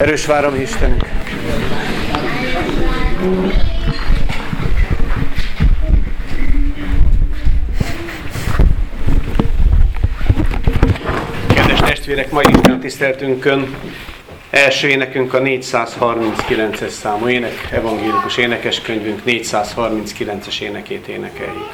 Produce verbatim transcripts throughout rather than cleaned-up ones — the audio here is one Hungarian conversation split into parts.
Erős várom Istenünk! Kedves testvérek, mai Isten tiszteltünkön első énekünk a négyszázharminckilences számú ének, evangélikus énekeskönyvünk négyszázharminckilences énekét énekeljük.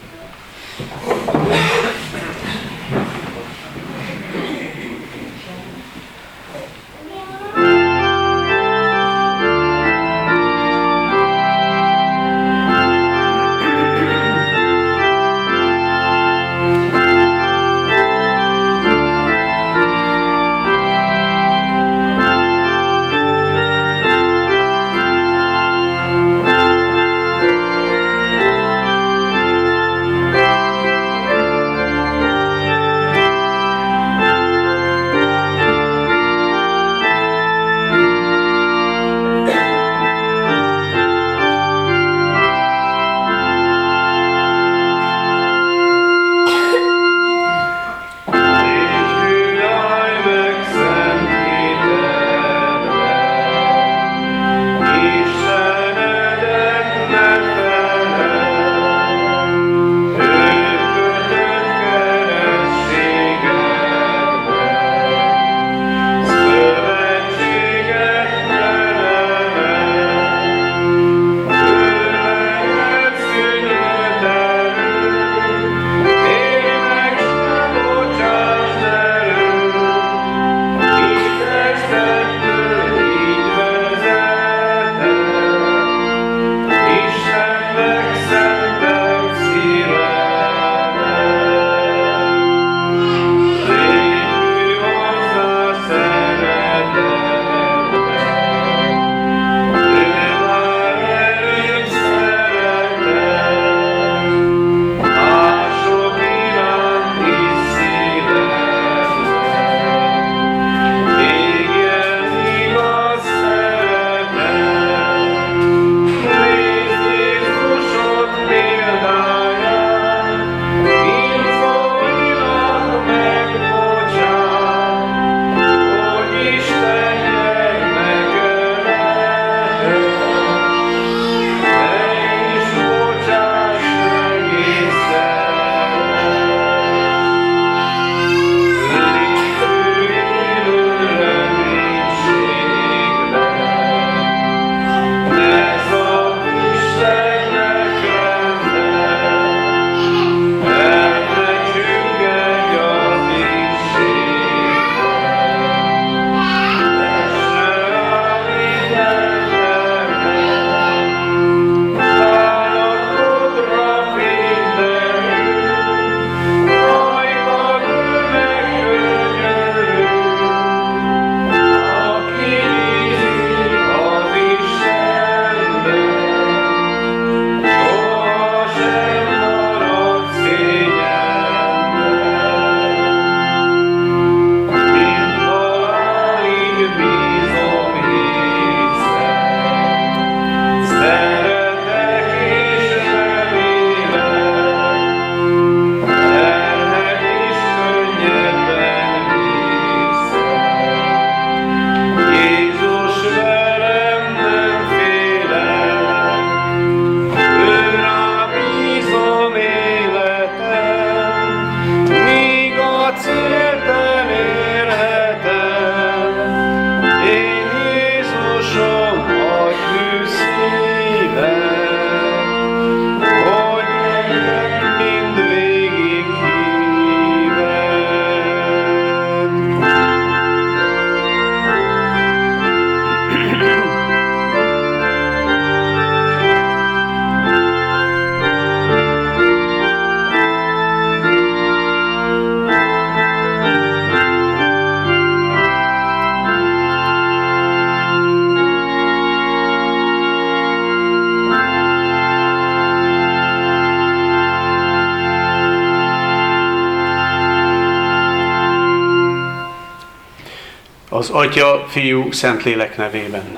Az Atya, Fiú, Szentlélek nevében.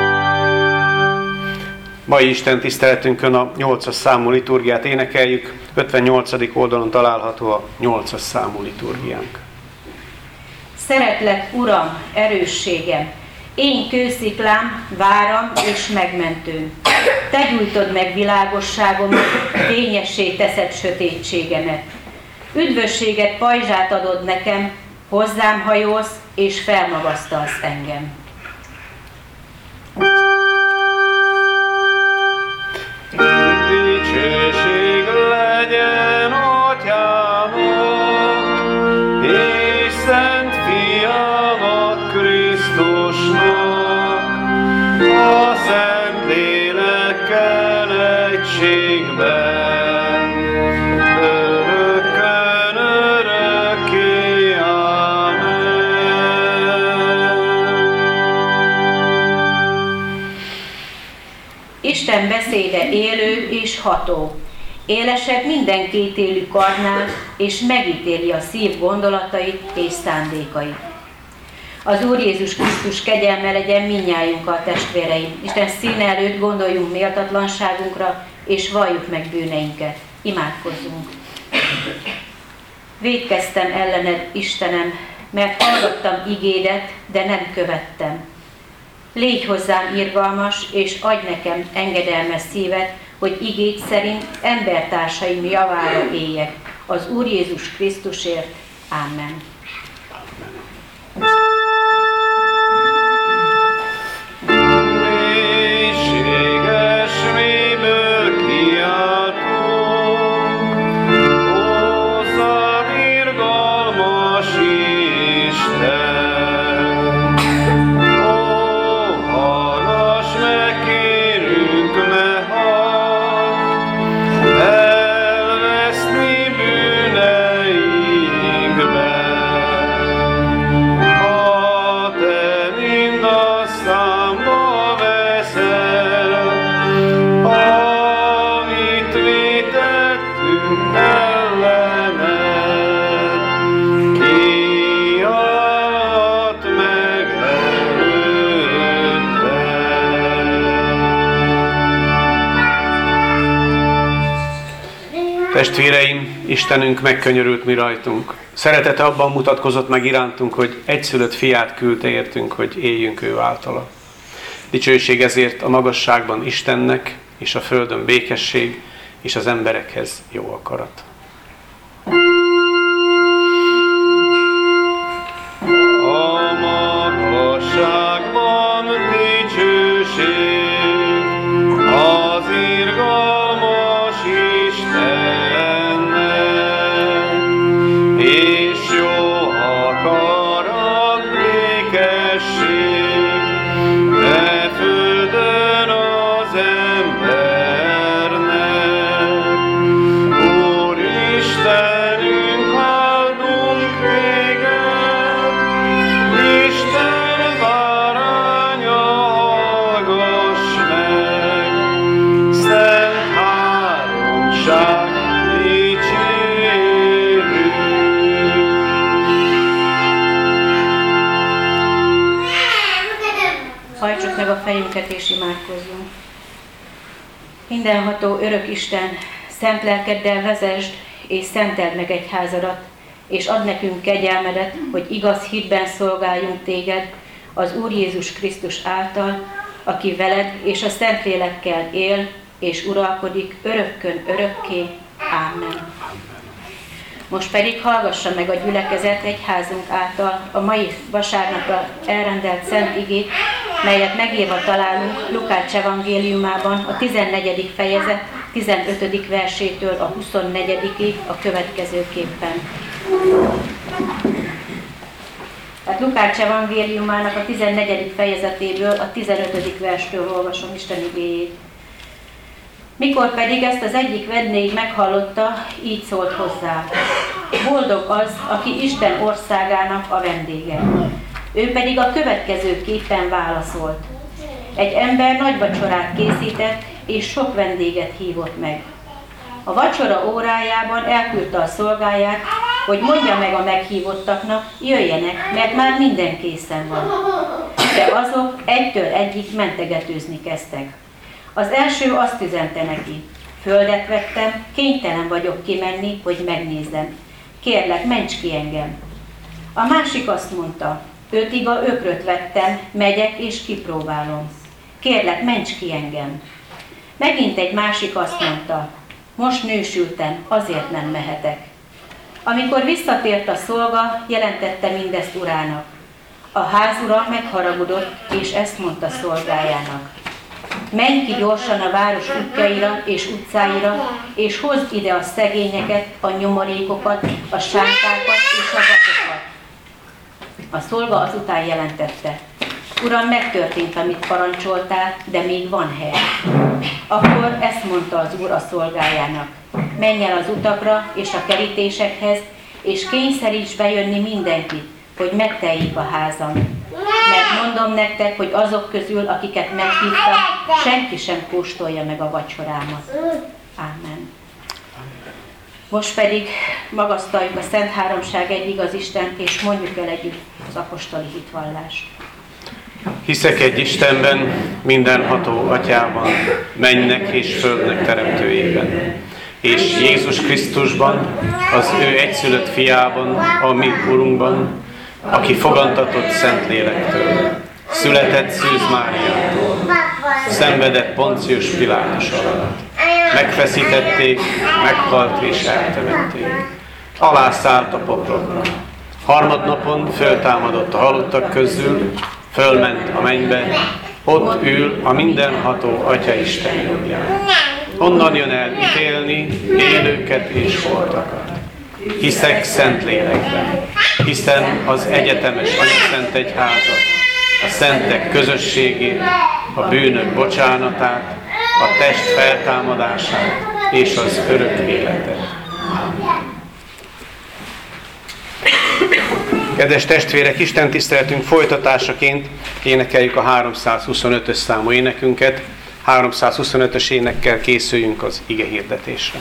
Mai Isten tiszteletünkön a nyolcas számú liturgiát énekeljük, ötvennyolcadik oldalon található a nyolcas számú liturgiánk. Szeretlek, Uram, erősségem, én kősziklám, váram és megmentőm. Te gyújtod meg világosságomat, fényessé teszed sötétségemet. Üdvösséget pajzsát adod nekem, hozzám hajolsz és felmagasztalsz engem. Dicsőség legyen Atyának, és Szent Fiának, Krisztusnak, a Szent Lélekkel egységben, örökkön örökké. Amen. Isten beszéde élő és ható, élesebb minden kétélű karnál, és megítéli a szív gondolatait és szándékait. Az Úr Jézus Krisztus kegyelme legyen mindnyájunkkal, testvéreim. Isten színe előtt gondoljunk méltatlanságunkra, és valljuk meg bűneinket. Imádkozzunk. Vétkeztem ellened, Istenem, mert hallgattam igédet, de nem követtem. Légy hozzám irgalmas, és adj nekem engedelmes szívet, hogy igéd szerint embertársaim javára éljek. Az Úr Jézus Krisztusért. Amen. Mélységes mélyből kiáltunk, hozzád irgalmas Isten. Ó, hallgass meg, kérünk, ne hagyd elveszni bűneinkben. Ha te mind a számba veszel, amit vétettünk ellened, kiállt meg előtted. Testvéreim, Istenünk megkönyörült mi rajtunk. Szeretete abban mutatkozott meg irántunk, hogy egyszülött fiát küldte értünk, hogy éljünk ő általa. Dicsőség ezért a magasságban Istennek, és a földön békesség, és az emberekhez jó akarat. A magasságban dicsőség az irgalmas Istennek, és jó akarat, békesség e földön az embernek. Úristenünk, áldunk téged, Isten báránya, hallgass meg, szent háromság dicsérünk. Hajtsuk meg a fejünket és imádkozzunk. Mindenható örök Isten, szent lelkeddel vezesd és szenteld meg egyházadat, és add nekünk kegyelmedet, hogy igaz hitben szolgáljunk téged az Úr Jézus Krisztus által, aki veled és a Szentlélekkel él és uralkodik örökkön örökké. Amen. Most pedig hallgassa meg a gyülekezet egyházunk által a mai vasárnapra elrendelt szent igét, melyet megírva találunk Lukács evangéliumában a tizennegyedik fejezet tizenötödik versétől a huszonnegyedikig a következőképpen. Tehát Lukács evangéliumának a tizennegyedik fejezetéből a tizenötödik verstől olvasom Isten igéjét. Mikor pedig ezt az egyik vendég meghallotta, így szólt hozzá: boldog az, aki Isten országának a vendége. Ő pedig a következőképpen válaszolt: egy ember nagy vacsorát készített, és sok vendéget hívott meg. A vacsora órájában elküldte a szolgáját, hogy mondja meg a meghívottaknak, jöjjenek, mert már minden készen van. De azok egytől egyig mentegetőzni kezdtek. Az első azt üzente neki: Földet vettem, kénytelen vagyok kimenni, hogy megnézzem. Kérlek, ments ki engem. A másik azt mondta, öt iga ökröt vettem, megyek és kipróbálom. Kérlek, ments ki engem. Megint egy másik azt mondta, most nősültem, azért nem mehetek. Amikor visszatért a szolga, jelentette mindezt urának. A házura megharagudott, és ezt mondta szolgájának. Menj ki gyorsan a város útjaira és utcáira, és hozd ide a szegényeket, a nyomorékokat, a sántákat és a vakokat. A szolga azután jelentette. Uram, megtörtént, amit parancsoltál, de még van hely. Akkor ezt mondta az úr a szolgájának. Menj el az utakra és a kerítésekhez, és kényszeríts bejönni mindenkit, hogy megteljék a házam. Mert mondom nektek, hogy azok közül, akiket meghívtam, senki sem kóstolja meg a vacsorámat. Ámen. Most pedig magasztaljuk a Szent Háromság egy igaz Istent, és mondjuk el együtt az apostoli hitvallást. Hiszek egy Istenben, mindenható Atyában, mennynek és földnek teremtőjében, és Jézus Krisztusban, az ő egyszülött fiában, a mi Urunkban, aki fogantatott Szentlélektől, született Szűz Máriától, szenvedett Poncius Pilátus alatt, megfeszítették, meghalt és eltemették, alászállt a poklokra, harmadnapon föltámadott a halottak közül, fölment a mennybe, ott ül a mindenható Atya Isten jobbján. Onnan jön el ítélni élőket és holtakat. Hiszek Szentlélekben, hiszen az egyetemes Anyaszent Egyházat, a szentek közösségét, a bűnök bocsánatát, a test feltámadását és az örök életet. Kedves testvérek, Isten tiszteletünk folytatásaként énekeljük a háromszázhuszonötös számú énekünket. háromszázhuszonötös énekkel készüljünk az ige hirdetésre.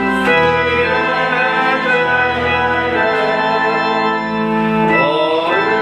Oh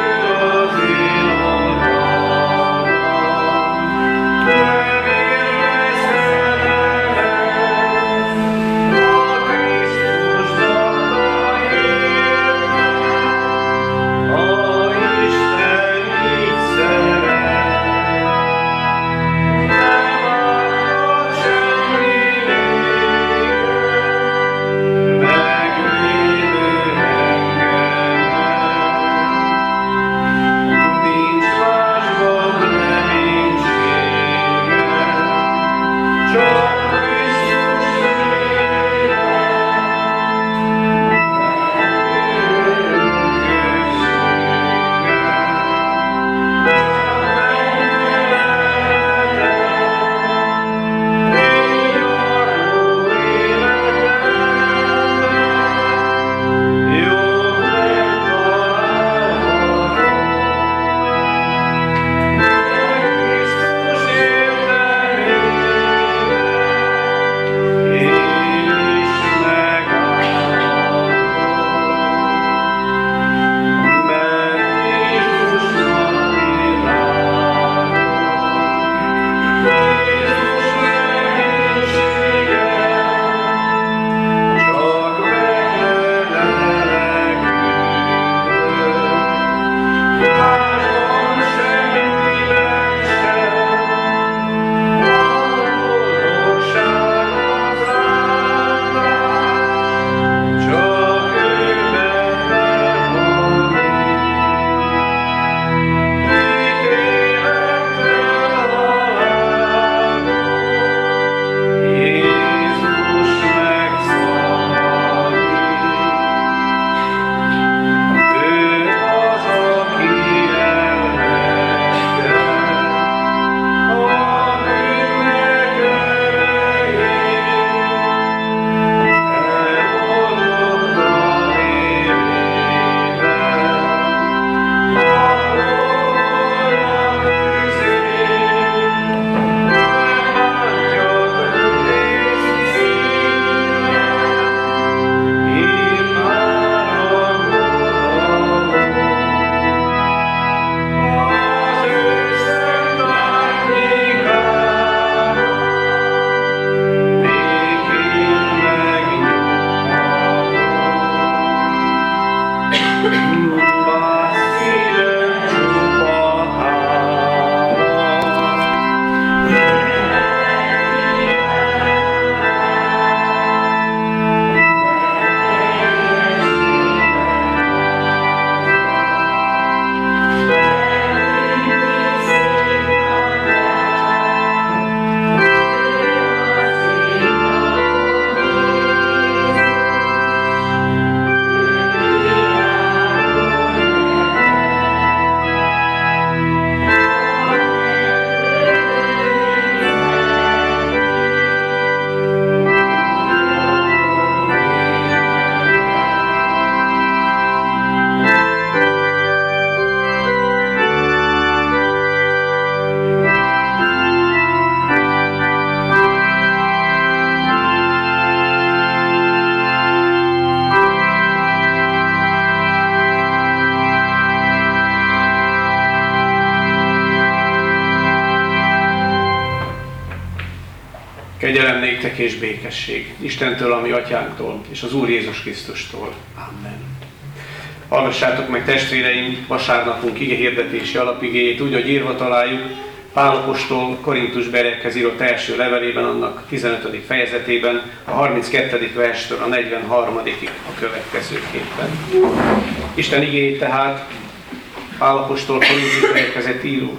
Kegyelem néktek és békesség Istentől, ami atyánktól, és az Úr Jézus Krisztustól. Amen. Hallgassátok meg, testvéreim, vasárnapunk igehirdetési alapigéjét úgy, hogy írva találjuk Pál apostol Korintusba erekhez írott első levelében, annak tizenötödik fejezetében, a harminckettedik verstől a negyvenharmadikig a következőképpen. Isten igéjét tehát Pál apostol Korintusba erekhez író,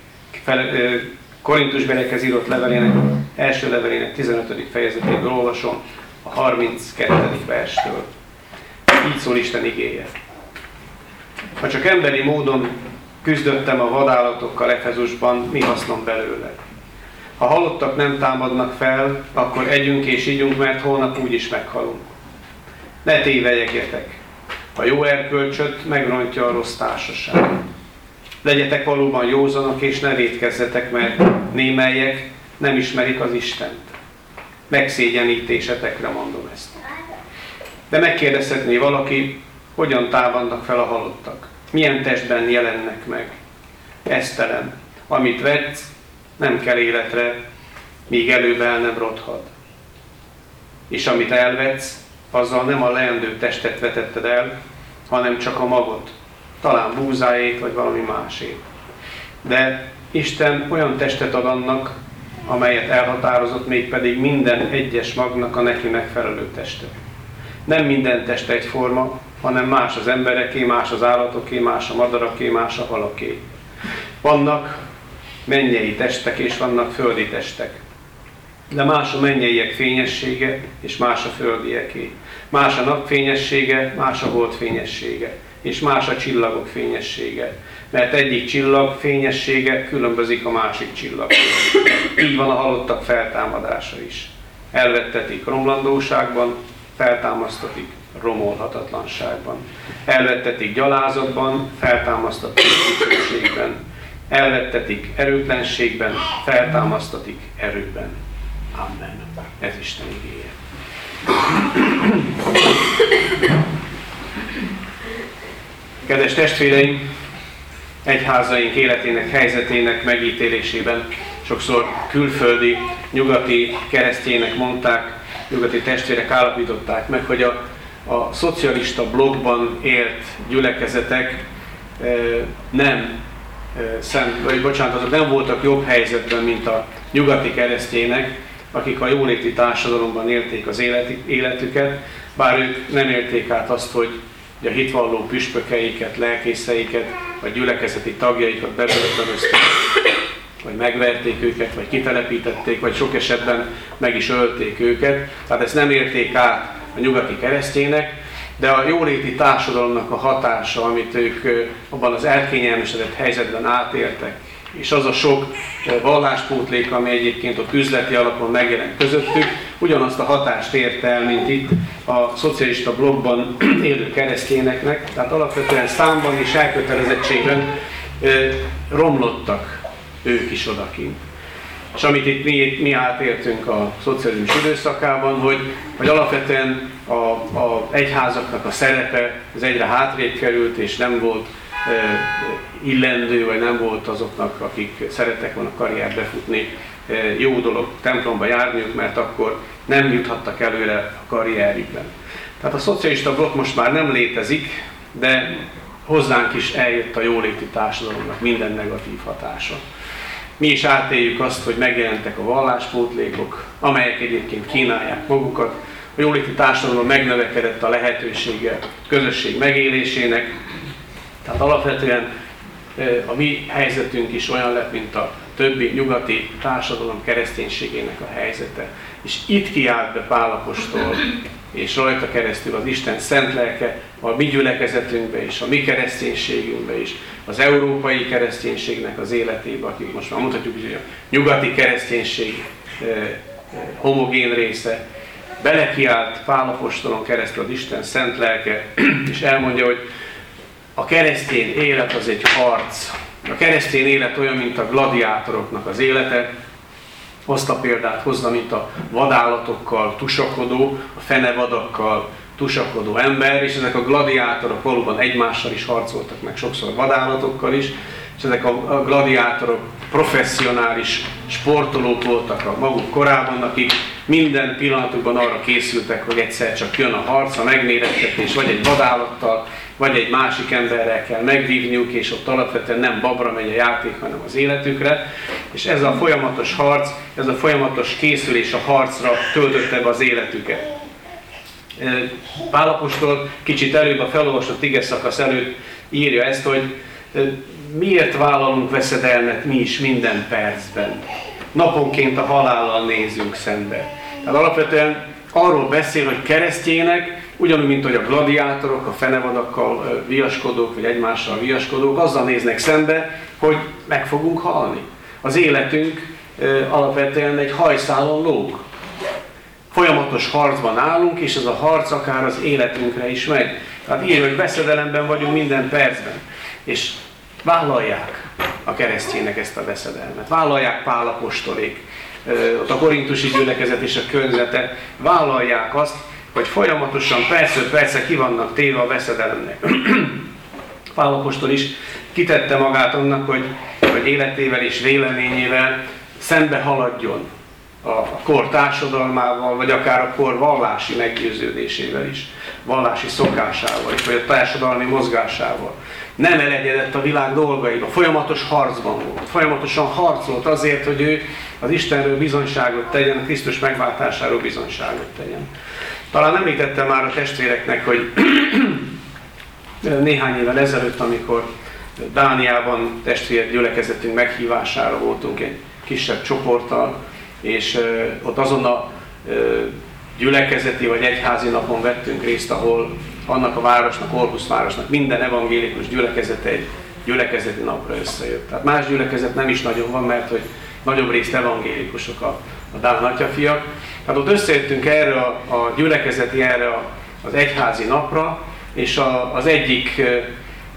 Korintusba erekhez írott levelének, első levelének tizenötödik fejezetéből olvasom a harminckettedik verstől. Így szól Isten igéje. Ha csak emberi módon küzdöttem a vadállatokkal Efezusban, mi hasznom belőle? Ha halottak nem támadnak fel, akkor együnk és ígyunk, mert holnap úgyis meghalunk. Ne tévelyegjetek! A jó erkölcsöt megrontja a rossz társaság. Legyetek valóban józanok, és ne vétkezzetek, mert némelyek nem ismerik az Istent. Megszégyenítésetekre mondom ezt. De megkérdezhetné valaki, hogyan támadnak fel a halottak? Milyen testben jelennek meg? Esztelen, amit vetsz, nem kell életre, míg előbb el nem rothad. És amit elvetsz, azzal nem a leendő testet vetetted el, hanem csak a magot, talán búzáét vagy valami másét. De Isten olyan testet ad annak, amelyet elhatározott, mégpedig minden egyes magnak a neki megfelelő teste. Nem minden test egyforma, hanem más az embereké, más az állatoké, más a madaraké, más a halaké. Vannak mennyei testek és vannak földi testek. De más a mennyeiek fényessége és más a földieké. Más a nap fényessége, más a hold fényessége, és más a csillagok fényessége. Mert egyik csillag fényessége különbözik a másik csillagtól. Így van a halottak feltámadása is. Elvettetik romlandóságban, feltámasztatik romolhatatlanságban. Elvettetik gyalázatban, feltámasztatik dicsőségben. Elvettetik erőtlenségben, feltámasztatik erőben. Amen. Ez Isten igéje. Kedves testvéreim, egyházaink életének, helyzetének megítélésében sokszor külföldi, nyugati keresztjének mondták, nyugati testvérek állapították meg, hogy a, a szocialista blokkban élt gyülekezetek e, nem e, szent, vagy bocsánat, azok nem voltak jobb helyzetben, mint a nyugati keresztjének, akik a jóléti társadalomban élték az életüket, bár ők nem élték át azt, hogy a hitvalló püspökeiket, lelkészeiket, vagy gyülekezeti tagjaikat bebörtönözték, vagy megverték őket, vagy kitelepítették, vagy sok esetben meg is ölték őket. Tehát ezt nem érték át a nyugati keresztjének, de a jóléti társadalomnak a hatása, amit ők abban az elkényelmesedett helyzetben átéltek, és az a sok valláspótlék, ami egyébként ott üzleti alapon megjelent közöttük, ugyanazt a hatást érte el, mint itt a szocialista blokkban élő keresztényeknek, tehát alapvetően számban és elkötelezettségben romlottak ők is odakint. És amit itt mi, mi átéltünk a szocializmus időszakában, hogy, hogy alapvetően a, a egyházaknak a szerepe az egyre hátrébb került, és nem volt e, illendő, vagy nem volt azoknak, akik szerettek volna karriert befutni, e, jó dolog templomba járniuk, mert akkor nem juthattak előre a karrierjükben. Tehát a szocialista blokk most már nem létezik, de hozzánk is eljött a jóléti társadalomnak minden negatív hatása. Mi is átéljük azt, hogy megjelentek a valláspótlékok, amelyek egyébként kínálják magukat. A jóléti társadalomban megnövekedett a lehetősége a közösség megélésének. Tehát alapvetően a mi helyzetünk is olyan lett, mint a többi nyugati társadalom kereszténységének a helyzete. És itt kiállt be Pál apostol, és rajta keresztül az Isten szent lelke a mi gyülekezetünkbe és a mi kereszténységünkbe is, az európai kereszténységnek az életébe, akik most már mondhatjuk, hogy a nyugati kereszténység eh, eh, homogén része, belekiált Pál apostolon keresztül az Isten szent lelke, és elmondja, hogy a keresztény élet az egy harc. A keresztény élet olyan, mint a gladiátoroknak az élete. Azt a példát hozza, mint a vadállatokkal tusakodó, a fenevadakkal tusakodó ember, és ezek a gladiátorok valóban egymással is harcoltak, meg sokszor vadállatokkal is, és ezek a gladiátorok professzionális sportolók voltak a maguk korában, akik minden pillanatukban arra készültek, hogy egyszer csak jön a harc, a megmérettetés, vagy egy vadállattal, vagy egy másik emberrel kell megvívniuk, és ott alapvetően nem babra megy a játék, hanem az életükre. És ez a folyamatos harc, ez a folyamatos készülés a harcra töltötte be az életüket. Pál apostol kicsit előbb a felolvasott ige szakasz előtt írja ezt, hogy miért vállalunk veszedelmet mi is minden percben. Naponként a halállal nézünk szembe. Tehát alapvetően arról beszél, hogy keresztjének, ugyanúgy, mint hogy a gladiátorok, a fenevadakkal viaskodók, vagy egymással viaskodók, azzal néznek szembe, hogy meg fogunk halni. Az életünk alapvetően egy hajszálon lóg. Folyamatos harcban állunk, és ez a harc akár az életünkre is megy. Tehát írja, hogy veszedelemben vagyunk minden percben. És vállalják a keresztjének ezt a veszedelmet. Vállalják Pál apostolék, ott a korintusi gyülekezet és a környezete, vállalják azt, hogy folyamatosan percről percre ki vannak téve a veszedelemnek. Pál apostol is kitette magát annak, hogy, hogy életével és véleményével szembe haladjon a kor társadalmával, vagy akár a kor vallási meggyőződésével is, vallási szokásával is, vagy a társadalmi mozgásával. Nem elegyedett a világ dolgaiba, folyamatos harcban volt, folyamatosan harcolt azért, hogy ő az Istenről bizonyságot tegyen, a Krisztus megváltásáról bizonyságot tegyen. Talán említettem már a testvéreknek, hogy néhány évvel ezelőtt, amikor Dániában testvér gyülekezetünk meghívására voltunk egy kisebb csoporttal, és ott azon a gyülekezeti vagy egyházi napon vettünk részt, ahol annak a városnak, Orhusz városnak minden evangélikus gyülekezete egy gyülekezeti napra összejött. Tehát más gyülekezet nem is nagyon van, mert hogy nagyobb részt evangélikusok a, a dán atyafiak. Tehát ott összejöttünk erre a, a gyülekezeti, erre a, az egyházi napra, és a, az egyik e, e,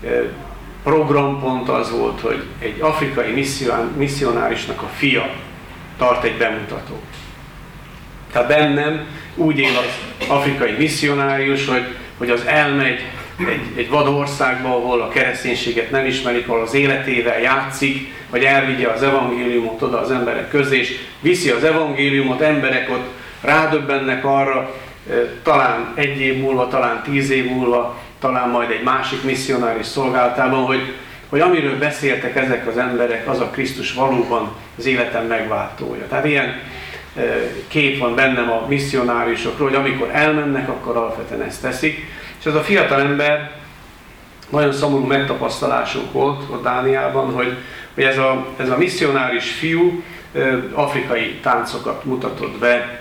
programpont az volt, hogy egy afrikai misszionárisnak a fia tart egy bemutatót. Tehát bennem úgy él az afrikai misszionárius, hogy, hogy az elmegy egy, egy vad országba, ahol a kereszténységet nem ismerik, ahol az életével játszik, vagy elvigye az evangéliumot oda az emberek közé, és viszi az evangéliumot, emberek ott rádöbbennek arra, talán egy év múlva, talán tíz év múlva, talán majd egy másik misszionáris szolgálatában, hogy, hogy amiről beszéltek ezek az emberek, az a Krisztus valóban az életem megváltója. Tehát ilyen kép van bennem a misszionáriusokról, hogy amikor elmennek, akkor alapvetően ezt teszik. És ez a fiatal ember, nagyon szomorú megtapasztalásunk volt ott Dániában, hogy, hogy ez, a, ez a misszionáris fiú afrikai táncokat mutatott be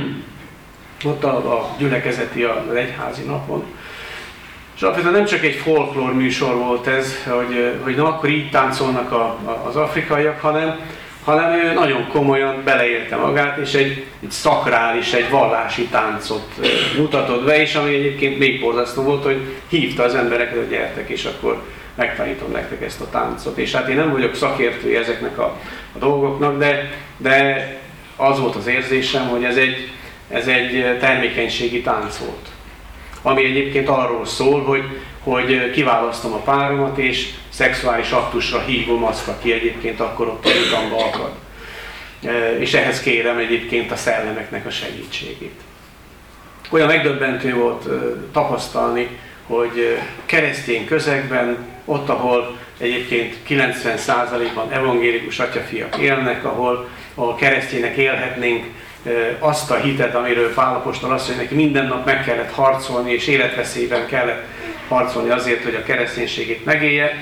ott a, a gyülekezeti, az egyházi napon. És alapvetően nem csak egy folklór műsor volt ez, hogy, hogy na akkor így táncolnak a, a, az afrikaiak, hanem, hanem ő nagyon komolyan beleélte magát, és egy, egy szakrális, egy vallási táncot mutatott be, és ami egyébként még borzasztó volt, hogy hívta az embereket, hogy gyertek, és akkor megtanítom nektek ezt a táncot. És hát én nem vagyok szakértője ezeknek a, a dolgoknak, de, de az volt az érzésem, hogy ez egy, ez egy termékenységi tánc volt. Ami egyébként arról szól, hogy, hogy kiválasztom a páromat, és szexuális aktusra hívom azt, aki egyébként akkor ott a utamba akad. És ehhez kérem egyébként a szellemeknek a segítségét. Olyan megdöbbentő volt tapasztalni, hogy keresztény közegben, ott, ahol egyébként kilencven százalékban evangélikus atyafiak élnek, ahol, ahol kereszténynek élhetnénk azt a hitet, amiről Pál apostol azt mondja, neki minden nap meg kellett harcolni, és életveszélyben kellett harcolni azért, hogy a kereszténységét megélje.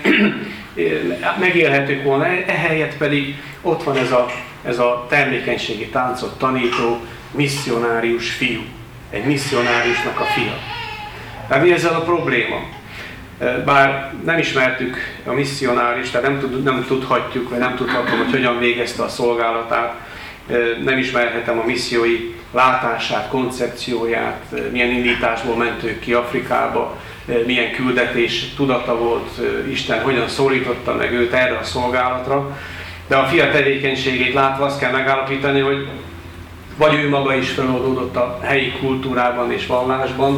Megélhetők volna, ehelyett pedig ott van ez a, ez a termékenységi táncot tanító misszionárius fiú. Egy misszionáriusnak a fia. Tehát mi ezzel a probléma? Bár nem ismertük a misszionárist, tehát nem, tud, nem tudhatjuk, vagy nem tudhatom, hogy hogyan végezte a szolgálatát, nem ismerhetem a missziói látását, koncepcióját, milyen indításból ment ők ki Afrikába, milyen küldetés tudata volt, Isten hogyan szólította meg őt erre a szolgálatra. De a fia tevékenységét látva azt kell megállapítani, hogy vagy ő maga is feloldódott a helyi kultúrában és vallásban,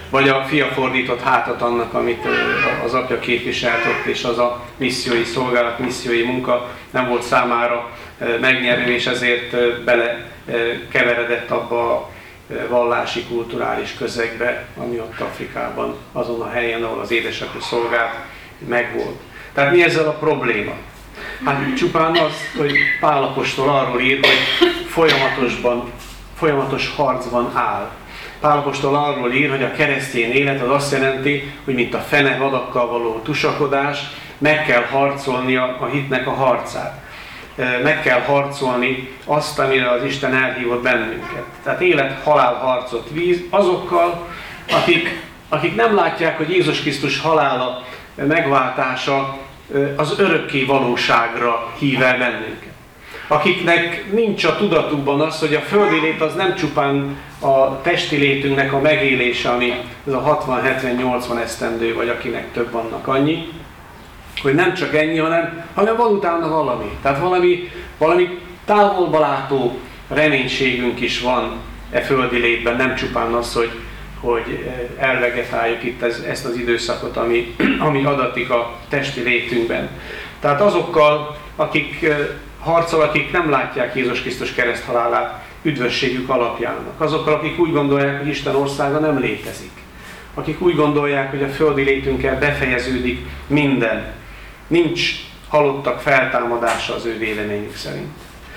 vagy a fia fordított hátat annak, amit az apja képviselt ott, és az a missziói szolgálat, missziói munka nem volt számára megnyerő, és ezért bele keveredett abba a vallási, kulturális közegbe, ami ott Afrikában, azon a helyen, ahol az édesapja szolgált, megvolt. Tehát mi ezzel a probléma? Hát csupán az, hogy Pál apostol arról ír, hogy folyamatosban, folyamatos harcban áll. Pál apostol arról ír, hogy a keresztény élet az azt jelenti, hogy mint a fene vadakkal való tusakodás, meg kell harcolni a, a hitnek a harcát. Meg kell harcolni azt, amire az Isten elhívott bennünket. Tehát élet-halál harcot víz azokkal, akik, akik nem látják, hogy Jézus Krisztus halála, megváltása az örökké valóságra hív el bennünket. Akiknek nincs a tudatukban az, hogy a földi lét az nem csupán a testi létünknek a megélése, ami ez a hatvan, hetven, nyolcvan esztendő, vagy akinek több vannak annyi, hogy nem csak ennyi, hanem, hanem van utána valami. Tehát valami, valami távolba látó reménységünk is van e földi létben, nem csupán az, hogy, hogy elvegetáljuk itt ez, ezt az időszakot, ami, ami adatik a testi létünkben. Tehát azokkal, akik harcol, akik nem látják Jézus Krisztus kereszthalálát üdvösségük alapjának. Azokkal, akik úgy gondolják, hogy Isten országa nem létezik. Akik úgy gondolják, hogy a földi létünkkel befejeződik minden. Nincs halottak feltámadása az ő véleményük szerint.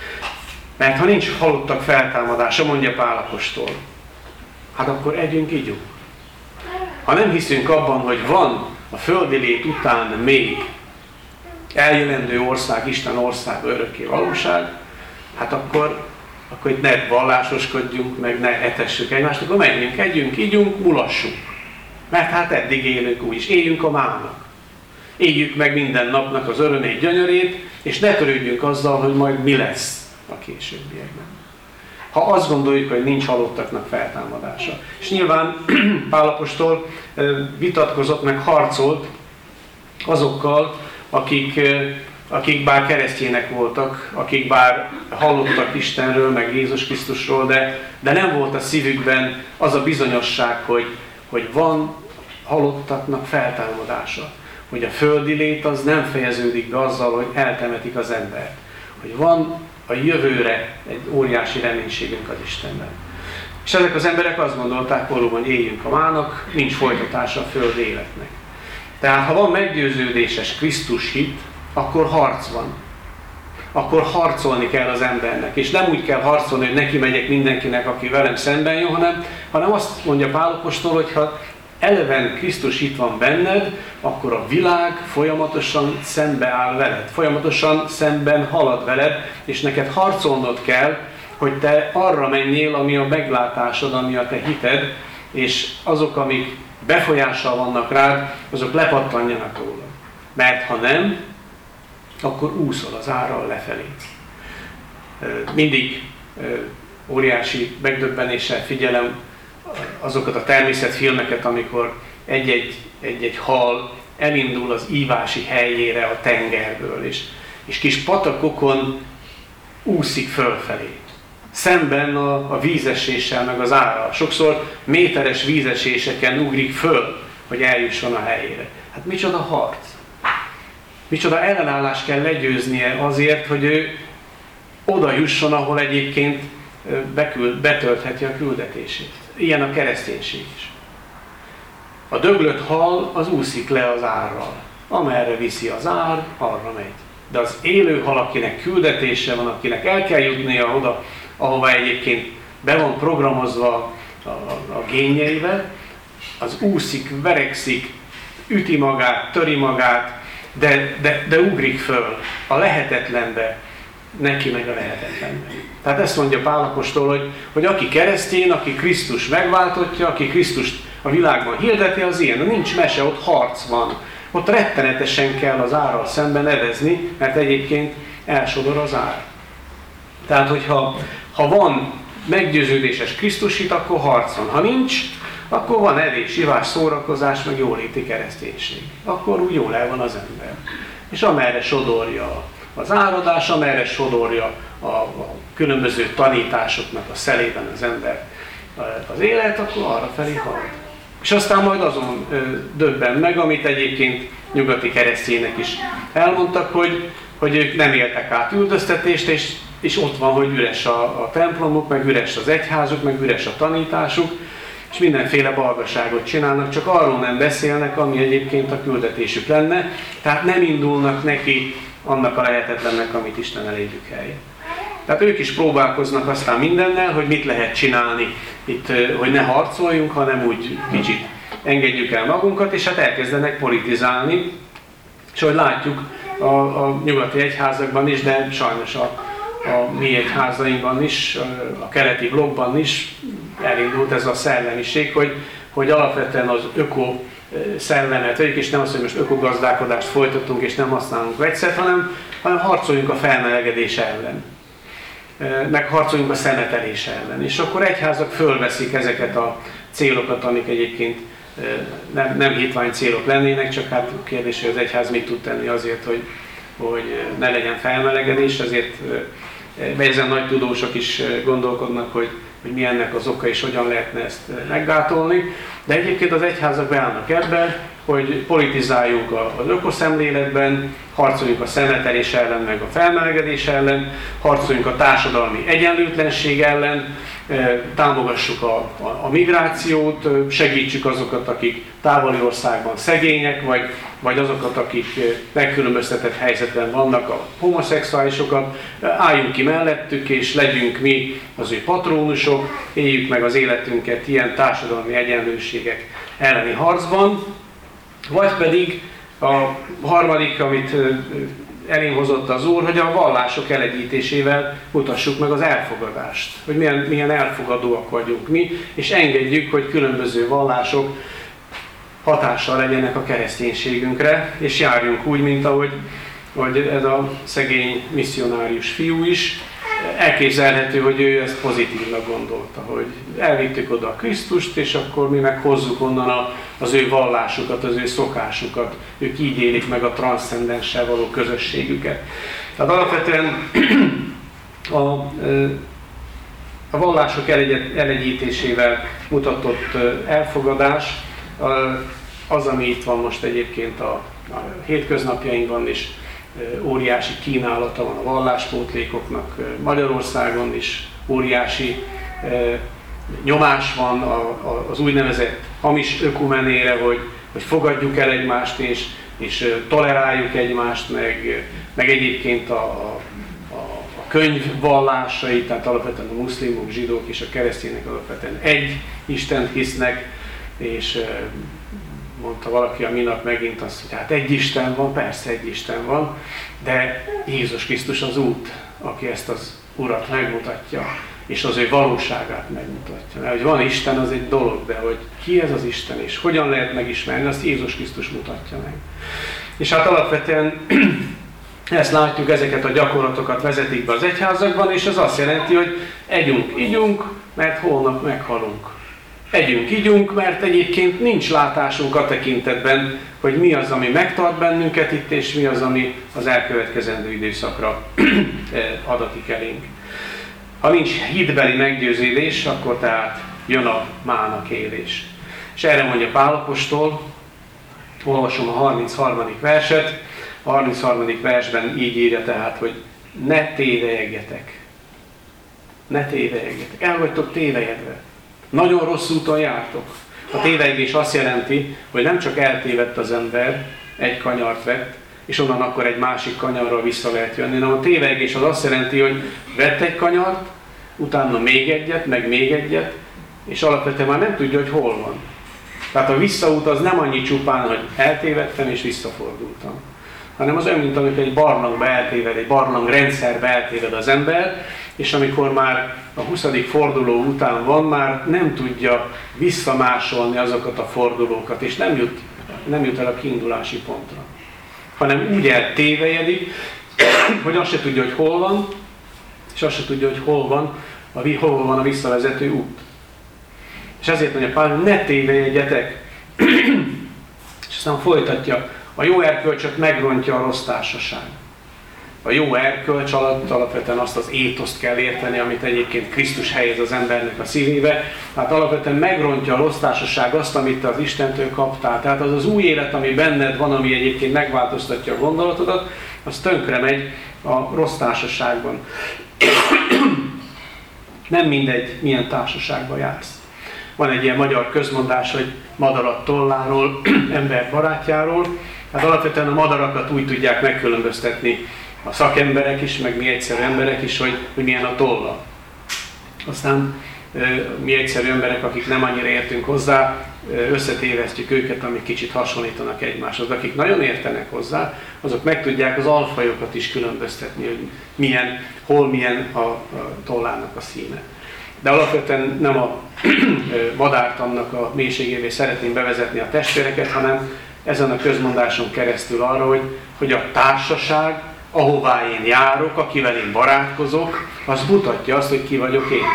Mert ha nincs halottak feltámadása, mondja Pál apostol, hát akkor együnk, ígyunk. Ha nem hiszünk abban, hogy van a földi lét után még eljövendő ország, Isten ország, örökké valóság, hát akkor, akkor itt ne vallásoskodjunk, meg ne etessük egymást, akkor menjünk, együnk, ígyunk, mulassunk. Mert hát eddig élünk úgyis, éljünk a mának. Éljük meg minden napnak az örömét, gyönyörét, és ne törődjünk azzal, hogy majd mi lesz a későbbiekben. Ha azt gondoljuk, hogy nincs halottaknak feltámadása. És nyilván Pál apostol vitatkozott, meg harcolt azokkal, akik, akik bár keresztjének voltak, akik bár hallottak Istenről, meg Jézus Krisztusról, de, de nem volt a szívükben az a bizonyosság, hogy, hogy van halottaknak feltámadása. Hogy a földi lét az nem fejeződik be azzal, hogy eltemetik az embert. Hogy van a jövőre egy óriási reménységünk az Istenben. És ezek az emberek azt gondolták, valóban éljünk a mának, nincs folytatása a földi életnek. Tehát ha van meggyőződéses Krisztus hit, akkor harc van. Akkor harcolni kell az embernek. És nem úgy kell harcolni, hogy neki megyek mindenkinek, aki velem szemben jön, hanem, hanem azt mondja Pál apostol, hogy ha eleven Krisztus itt van benned, akkor a világ folyamatosan szembe áll veled, folyamatosan szemben halad veled, és neked harcolnod kell, hogy te arra menjél, ami a meglátásod, ami a te hited, és azok, amik befolyással vannak rád, azok lepattanjanak róla. Mert ha nem, akkor úszol az árral lefelé. Mindig óriási megdöbbenéssel figyelem azokat a természetfilmeket, amikor egy-egy, egy-egy hal elindul az ívási helyére a tengerből, és, és kis patakokon úszik fölfelé. Szemben a, a vízeséssel, meg az árral. Sokszor méteres vízeséseken ugrik föl, hogy eljusson a helyére. Hát micsoda harc! Micsoda ellenállást kell legyőznie azért, hogy ő oda jusson, ahol egyébként beküld, betöltheti a küldetését. Ilyen a kereszténység is. A döglött hal az úszik le az árral. Amerre viszi az ár, arra megy. De az élő hal, akinek küldetése van, akinek el kell jutnia oda, ahova egyébként be van programozva a, a, a génjeivel, az úszik, verekszik, üti magát, töri magát, de, de, de ugrik föl a lehetetlenbe, neki meg a lehetetlenbe. Tehát ezt mondja Pál apostol, hogy, hogy aki keresztény, aki Krisztus megváltottja, aki Krisztust a világban hirdeti, az ilyen. Nincs mese, ott harc van. Ott rettenetesen kell az árral szemben nevezni, mert egyébként elsodor az ár. Tehát, hogyha ha van meggyőződéses Krisztus hit, akkor harc van. Ha nincs, akkor van evés, ivás, szórakozás, meg jóléti kereszténység. Akkor úgy jól el van az ember. És amerre sodorja az áradás, amerre sodorja a, a különböző tanításoknak a szelében az ember az élet, akkor arra felé halad. És aztán majd azon döbben meg, amit egyébként nyugati keresztjének is elmondtak, hogy, hogy ők nem éltek át üldöztetést, és, és ott van, hogy üres a, a templomuk, meg üres az egyházuk, meg üres a tanításuk, és mindenféle balgaságot csinálnak, csak arról nem beszélnek, ami egyébként a küldetésük lenne, tehát nem indulnak neki annak a lehetetlennek, amit Isten eléjük helye. Tehát ők is próbálkoznak aztán mindennel, hogy mit lehet csinálni itt, hogy ne harcoljunk, hanem úgy kicsit engedjük el magunkat, és hát elkezdenek politizálni, és ahogy látjuk a, a nyugati egyházakban is, de sajnos a, a mi egyházainkban is, a keleti blokkban is elindult ez a szellemiség, hogy, hogy alapvetően az öko szellemet vegyük, és nem azt, hogy most ökogazdálkodást folytatunk, és nem használunk vegyszert, hanem, hanem harcoljunk a felmelegedés ellen, meg harcoljunk a szemetelés ellen. És akkor egyházak fölveszik ezeket a célokat, amik egyébként nem, nem hitvány célok lennének, csak hát kérdés, hogy az egyház mit tud tenni azért, hogy, hogy ne legyen felmelegedés, ezért ezen nagy tudósok is gondolkodnak, hogy, hogy mi ennek az oka és hogyan lehetne ezt meggátolni. De egyébként az egyházak beállnak ebben, hogy politizáljunk az ökoszemléletben, harcoljunk a szemetelés ellen, meg a felmelegedés ellen, harcoljunk a társadalmi egyenlőtlenség ellen, támogassuk a, a, a migrációt, segítsük azokat, akik távoli országban szegények, vagy, vagy azokat, akik megkülönböztetett helyzetben vannak, a homoszexuálisokat, álljunk ki mellettük, és legyünk mi az ő patrónusok, éljük meg az életünket ilyen társadalmi egyenlőségek elleni harcban. Vagy pedig a harmadik, amit elém hozott az Úr, hogy a vallások elegyítésével mutassuk meg az elfogadást. Hogy milyen, milyen elfogadóak vagyunk mi, és engedjük, hogy különböző vallások hatással legyenek a kereszténységünkre, és járjunk úgy, mint ahogy hogy ez a szegény misszionárius fiú is. Elképzelhető, hogy ő ezt pozitívnak gondolta, hogy elvittük oda a Krisztust, és akkor mi meg hozzuk onnan az ő vallásukat, az ő szokásukat. Ők így élik meg a transzcendenssel való közösségüket. Tehát alapvetően a, a vallások elegyítésével mutatott elfogadás az, ami itt van most egyébként a, a hétköznapjainkban is. Óriási kínálata van a valláspótlékoknak, Magyarországon is óriási nyomás van az úgynevezett hamis ökumenére, hogy, hogy fogadjuk el egymást és, és toleráljuk egymást, meg, meg egyébként a, a, a könyv vallásai, tehát alapvetően a muszlimok, zsidók és a keresztények alapvetően egy Istent hisznek, és mondta valaki a minap megint azt, hogy hát egy Isten van, persze egy Isten van, de Jézus Krisztus az út, aki ezt az Urat megmutatja, és az ő valóságát megmutatja. Mert hogy van Isten, az egy dolog, de hogy ki ez az Isten, és hogyan lehet megismerni, azt Jézus Krisztus mutatja meg. És hát alapvetően ezt látjuk, ezeket a gyakorlatokat vezetik be az egyházakban, és ez azt jelenti, hogy együnk, ígyunk, mert holnap meghalunk. Együnk, ígyunk, mert egyébként nincs látásunk a tekintetben, hogy mi az, ami megtart bennünket itt, és mi az, ami az elkövetkezendő időszakra adatik elénk. Ha nincs hitbeli meggyőződés, akkor tehát jön a mának élés. És erre mondja Pál apostol, olvasom a harmincharmadik verset, a harmincharmadik versben így írja tehát, hogy ne tévejegjetek. Ne tévejegjetek. El vagytok tévejedve. Nagyon rossz úton jártok. A tévejgés azt jelenti, hogy nem csak eltévedt az ember, egy kanyart vett, és onnan akkor egy másik kanyarral vissza lehet jönni, hanem a tévejgés az azt jelenti, hogy vett egy kanyart, utána még egyet, meg még egyet, és alapvetően már nem tudja, hogy hol van. Tehát a visszaút az nem annyi csupán, hogy eltévedtem és visszafordultam, hanem az olyan, mint amikor egy barlangba eltéved, egy barlang rendszerbe eltéved az ember, és amikor már a huszadik forduló után van, már nem tudja visszamásolni azokat a fordulókat, és nem jut, nem jut el a kiindulási pontra. Hanem úgy eltévejedik, hogy azt se tudja, hogy hol van, és azt se tudja, hogy hol van, a, hol van a visszavezető út. És ezért mondja Pál, ne tévejedjetek. És aztán folytatja, a jó erkölcsöt megrontja a rossz társaság. A jó erkölcs alatt alapvetően azt az étoszt kell érteni, amit egyébként Krisztus helyez az embernek a szívébe. Tehát alapvetően megrontja a rossz társaság azt, amit te az Istentől kaptál. Tehát az az új élet, ami benned van, ami egyébként megváltoztatja a gondolatodat, az tönkre megy a rossz társaságban. Nem mindegy, milyen társaságban jársz. Van egy ilyen magyar közmondás, hogy madarat tolláról, ember barátjáról. Hát alapvetően a madarakat úgy tudják megkülönböztetni a szakemberek is, meg mi egyszerű emberek is, hogy, hogy milyen a tolla. Aztán mi egyszerű emberek, akik nem annyira értünk hozzá, összetévesztjük őket, amik kicsit hasonlítanak egymáshoz. De akik nagyon értenek hozzá, azok meg tudják az alfajokat is különböztetni, hogy milyen, hol milyen a, a tollának a színe. De alapvetően nem a madártannak a mélységévé szeretném bevezetni a testvéreket, hanem ezen a közmondáson keresztül arra, hogy, hogy a társaság, ahová én járok, akivel én barátkozok, az mutatja azt, hogy ki vagyok én.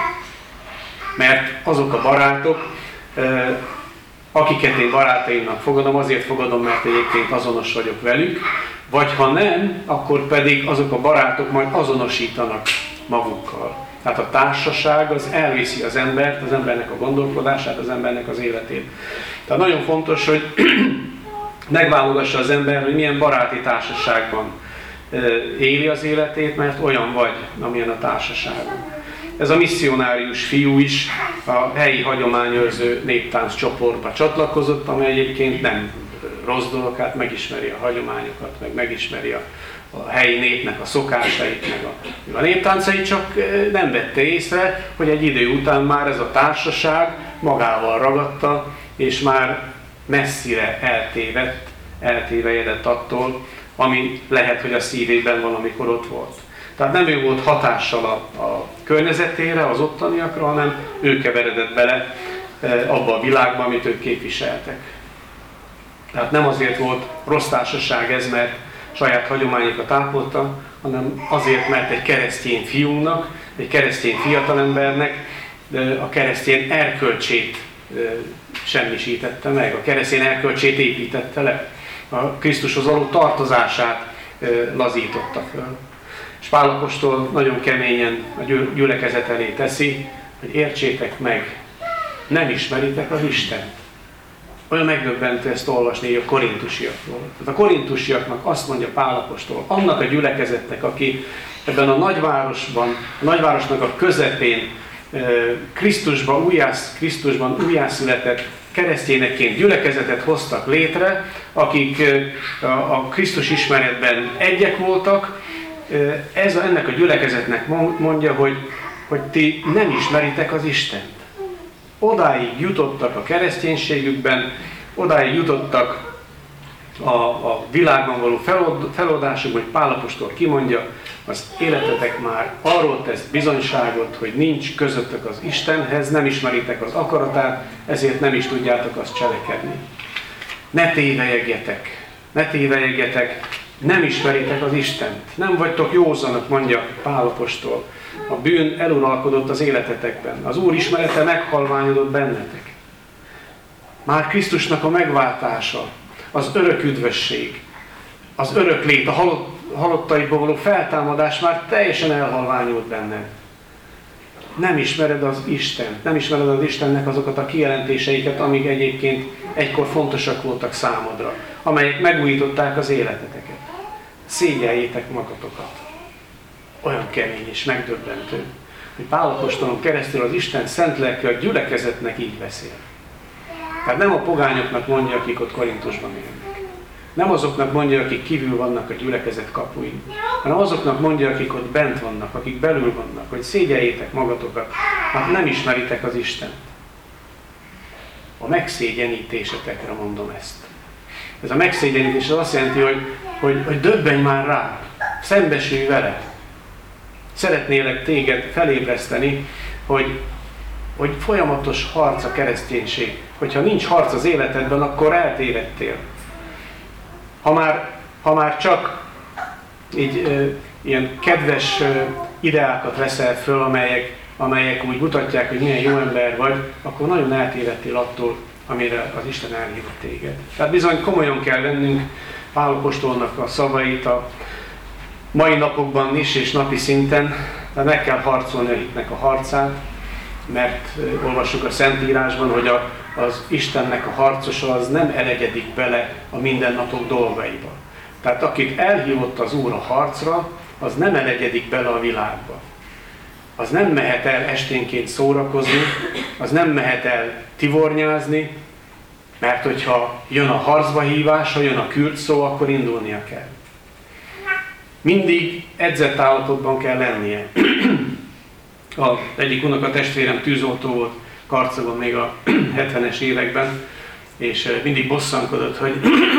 Mert azok a barátok, akiket én barátaimnak fogadom, azért fogadom, mert egyébként azonos vagyok velük, vagy ha nem, akkor pedig azok a barátok majd azonosítanak magukkal. Tehát a társaság az elviszi az embert, az embernek a gondolkodását, az embernek az életét. Tehát nagyon fontos, hogy megválogassa az ember, hogy milyen baráti társaságban éli az életét, mert olyan vagy, amilyen a társaságon. Ez a misszionárius fiú is a helyi hagyományőrző néptánc csoportba csatlakozott, amely egyébként nem rossz dolog, hát megismeri a hagyományokat, meg megismeri a, a helyi népnek a szokásait, meg a, a néptáncait, csak nem vette észre, hogy egy idő után már ez a társaság magával ragadta, és már messzire eltévedt, eltévejedett attól, ami lehet, hogy a szívében valamikor ott volt. Tehát nem ő volt hatással a, a környezetére, az ottaniakra, hanem ő keveredett bele abba a világba, amit ők képviseltek. Tehát nem azért volt rossz társaság ez, mert saját hagyományokat ápolta, hanem azért, mert egy keresztény fiúnak, egy keresztény fiatalembernek a keresztény erkölcsét semmisítette meg, a keresztény erkölcsét építette le, a Krisztushoz való tartozását lazította föl. És Pál apostol nagyon keményen a gyülekezet elé teszi, hogy értsétek meg, nem ismeritek az Istent. Olyan megdöbbentő ezt olvasni a korintusiakról. Tehát a korintusiaknak azt mondja Pál apostol, annak a gyülekezetnek, aki ebben a nagyvárosban, a nagyvárosnak a közepén Krisztusban, újjász, Krisztusban újjászületett keresztényekként gyülekezetet hoztak létre, akik a Krisztus ismeretben egyek voltak. Ez a, ennek a gyülekezetnek mondja, hogy, hogy ti nem ismeritek az Istent. Odáig jutottak a kereszténységükben, odáig jutottak a, a világban való feloldásuk, hogy Pál apostol kimondja, az életetek már arról tesz bizonyságot, hogy nincs közöttök az Istenhez, nem ismeritek az akaratát, ezért nem is tudjátok azt cselekedni. Ne tévejegjetek, ne tévejegjetek, nem ismeritek az Istent, nem vagytok józanok, mondja Pál apostol. A bűn eluralkodott az életetekben, az Úr ismerete meghalványodott bennetek. Már Krisztusnak a megváltása, az örök üdvösség, az örök lét, a halott, halottaikból való feltámadás már teljesen elhalványult benned. Nem ismered az Istent, nem ismered az Istennek azokat a kijelentéseiket, amik egyébként egykor fontosak voltak számodra, amelyek megújították az életeteket. Szégyeljétek magatokat. Olyan kemény és megdöbbentő, hogy Pál apostolon keresztül az Isten szent lelke a gyülekezetnek így beszél. Tehát nem a pogányoknak mondja, akik ott Korintusban élnek. Nem azoknak mondja, akik kívül vannak a gyülekezet kapuin, hanem azoknak mondja, akik ott bent vannak, akik belül vannak, hogy szégyeljétek magatokat, hát nem ismeritek az Istent. A megszégyenítésetekre mondom ezt. Ez a megszégyenítés az azt jelenti, hogy, hogy, hogy döbbenj már rá, szembesülj vele. Szeretnélek téged felébreszteni, hogy, hogy folyamatos harc a kereszténység. Hogyha nincs harc az életedben, akkor eltévedtél. Ha már, ha már csak így e, ilyen kedves e, ideákat veszel föl, amelyek, amelyek úgy mutatják, hogy milyen jó ember vagy, akkor nagyon eltévedtél attól, amire az Isten elhívott téged. Tehát bizony komolyan kell vennünk Pál apostolnak a szavait, a mai napokban is és napi szinten, de meg kell harcolni a hitnek a harcát, mert olvassuk a Szentírásban, hogy a, az Istennek a harcosa az nem elegyedik bele a mindennapok dolgaiba. Tehát akit elhívott az Úr a harcra, az nem elegyedik bele a világba. Az nem mehet el esténként szórakozni, az nem mehet el tivornyázni, mert hogyha jön a harcba hívás, ha jön a kürt szó, akkor indulnia kell. Mindig edzett állapotban kell lennie. Az egyik unokatestvérem tűzoltó volt Karcagon még a hetvenes években, és mindig bosszankodott, hogy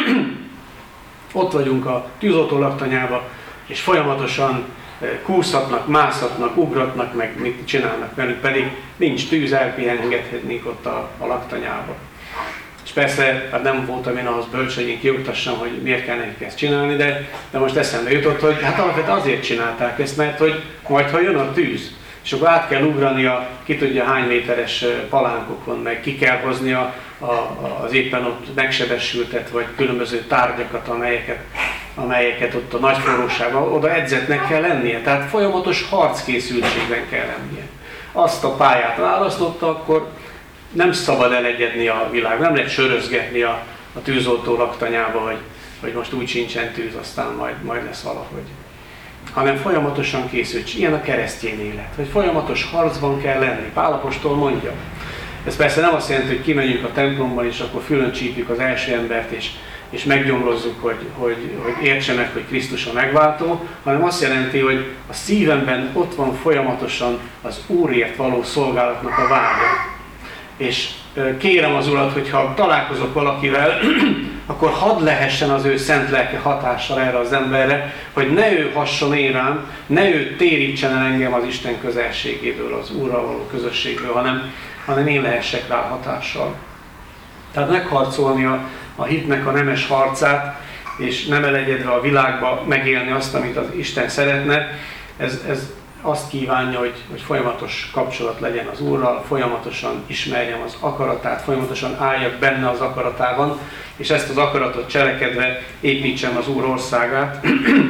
ott vagyunk a tűzoltó laktanyába, és folyamatosan kúszhatnak, mászhatnak, ugratnak, meg mit csinálnak velük, pedig nincs tűz, elpihengethetnék ott a, a laktanyába. És persze, hát nem voltam én ahhoz bölcs, hogy én kioktassam, hogy miért kell nekik ezt csinálni, de, de most eszembe jutott, hogy hát alapvetően azért csinálták ezt, mert hogy majd ha jön a tűz, és akkor át kell ugrani a ki tudja hány méteres palánkokon, meg ki kell hozni a, a, az éppen ott megsebesültet, vagy különböző tárgyakat, amelyeket, amelyeket ott a nagy forróságban oda edzetnek kell lennie. Tehát folyamatos harckészültségben kell lennie. Azt a pályát választotta, akkor nem szabad elegyedni a világ, nem lehet sörözgetni a, a tűzoltó laktanyába, hogy, hogy most úgy sincsen tűz, aztán majd, majd lesz valahogy. Hanem folyamatosan készült. Ilyen a keresztény élet, hogy folyamatos harcban kell lenni. Pál apostol mondja. Ez persze nem azt jelenti, hogy kimegyünk a templomban, és akkor fülön csípjük az első embert, és, és meggyomrozzuk, hogy, hogy, hogy értse meg, hogy Krisztus a megváltó, hanem azt jelenti, hogy a szívemben ott van folyamatosan az Úrért való szolgálatnak a vágya. És kérem az Urat, hogy ha találkozok valakivel, akkor hadd lehessen az ő szent lelke hatással erre az emberre, hogy ne ő hasson én rám, ne ő térítsen el engem az Isten közelségéből, az Úrral való közösségből, hanem, hanem én lehessek rá hatással. Tehát megharcolni a, a hitnek a nemes harcát, és nem elegyedve a világba megélni azt, amit az Isten szeretne, ez, ez azt kívánja, hogy, hogy folyamatos kapcsolat legyen az Úrral, folyamatosan ismerjem az akaratát, folyamatosan álljak benne az akaratában, és ezt az akaratot cselekedve építsem az Úr országát,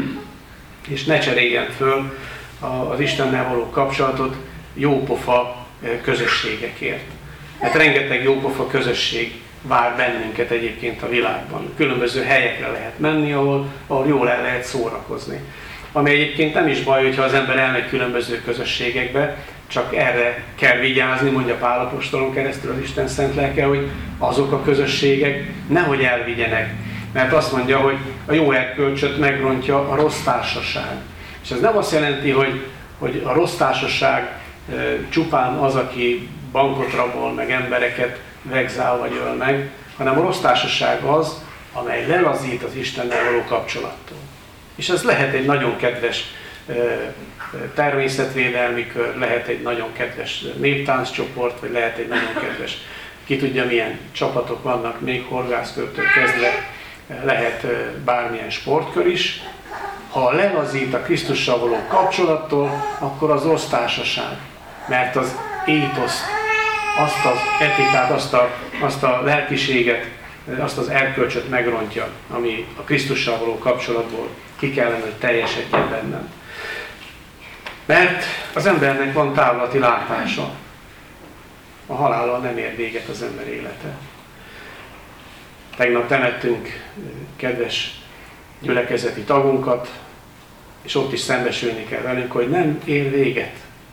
és ne cseréljem föl az Istennel való kapcsolatot jópofa közösségekért. Mert rengeteg jópofa közösség vár bennünket egyébként a világban. Különböző helyekre lehet menni, ahol, ahol jól el lehet szórakozni. Ami egyébként nem is baj, hogyha az ember elmegy különböző közösségekbe, csak erre kell vigyázni, mondja Pál apostolon keresztül az Isten szent lelke, hogy azok a közösségek nehogy elvigyenek. Mert azt mondja, hogy a jó erkölcsöt megrontja a rossz társaság. És ez nem azt jelenti, hogy, hogy a rossz társaság e, csupán az, aki bankot rabol, meg embereket vegzál vagy öl meg, hanem a rossz társaság az, amely lelazít az Istennel való kapcsolattól. És ez lehet egy nagyon kedves természetvédelmi kör, lehet egy nagyon kedves néptánccsoport, vagy lehet egy nagyon kedves, ki tudja milyen csapatok vannak, még horgászkörtől kezdve, lehet bármilyen sportkör is. Ha lelazít a Krisztussal való kapcsolattól, akkor az rossz társaság, mert az étoszt, azt az etikát, azt a, azt a lelkiséget, azt az erkölcsöt megrontja, ami a Krisztussal való kapcsolatból ki kellene, hogy teljesedjen bennem. Mert az embernek van távlati látása. A halállal nem ér véget az ember élete. Tegnap temettünk kedves gyülekezeti tagunkat, és ott is szembesülni kell velünk, hogy nem ér véget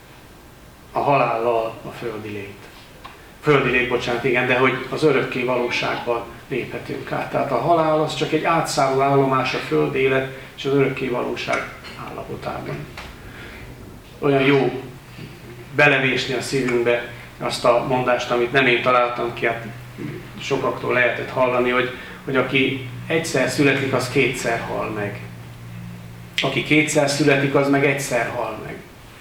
a halállal a földi lét. Földi lét, bocsánat, igen, de hogy az örökké valóságban léphetünk át. Tehát a halál az csak egy átszálló állomás a földi élet és az örökké valóság állapotában. Olyan jó belevésni a szívünkbe azt a mondást, amit nem én találtam ki, hát sokaktól lehetett hallani, hogy, hogy aki egyszer születik, az kétszer hal meg. Aki kétszer születik, az meg egyszer hal meg.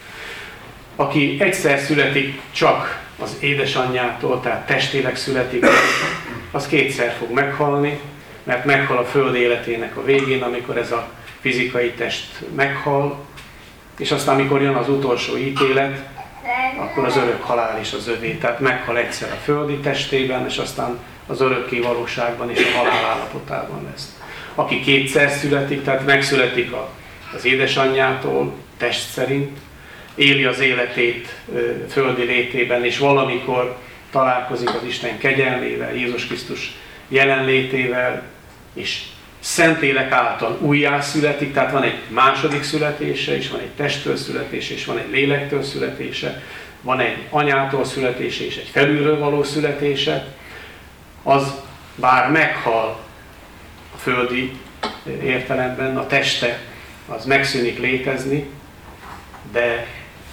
Aki egyszer születik csak az édesanyjától, tehát testileg születik, az kétszer fog meghalni, mert meghal a föld életének a végén, amikor ez a fizikai test meghal, és aztán, amikor jön az utolsó ítélet, akkor az örök halál is az övé. Tehát meghal egyszer a földi testében, és aztán az örökké valóságban és a halál állapotában lesz. Aki kétszer születik, tehát megszületik a az édesanyjától, test szerint, éli az életét földi létében, és valamikor találkozik az Isten kegyelmével, Jézus Krisztus jelenlétével, és Szentlélek által újjászületik, tehát van egy második születése, és van egy testtől születése, és van egy lélektől születése, van egy anyától születése, és egy felülről való születése, az bár meghal a földi értelemben, a teste az megszűnik létezni, de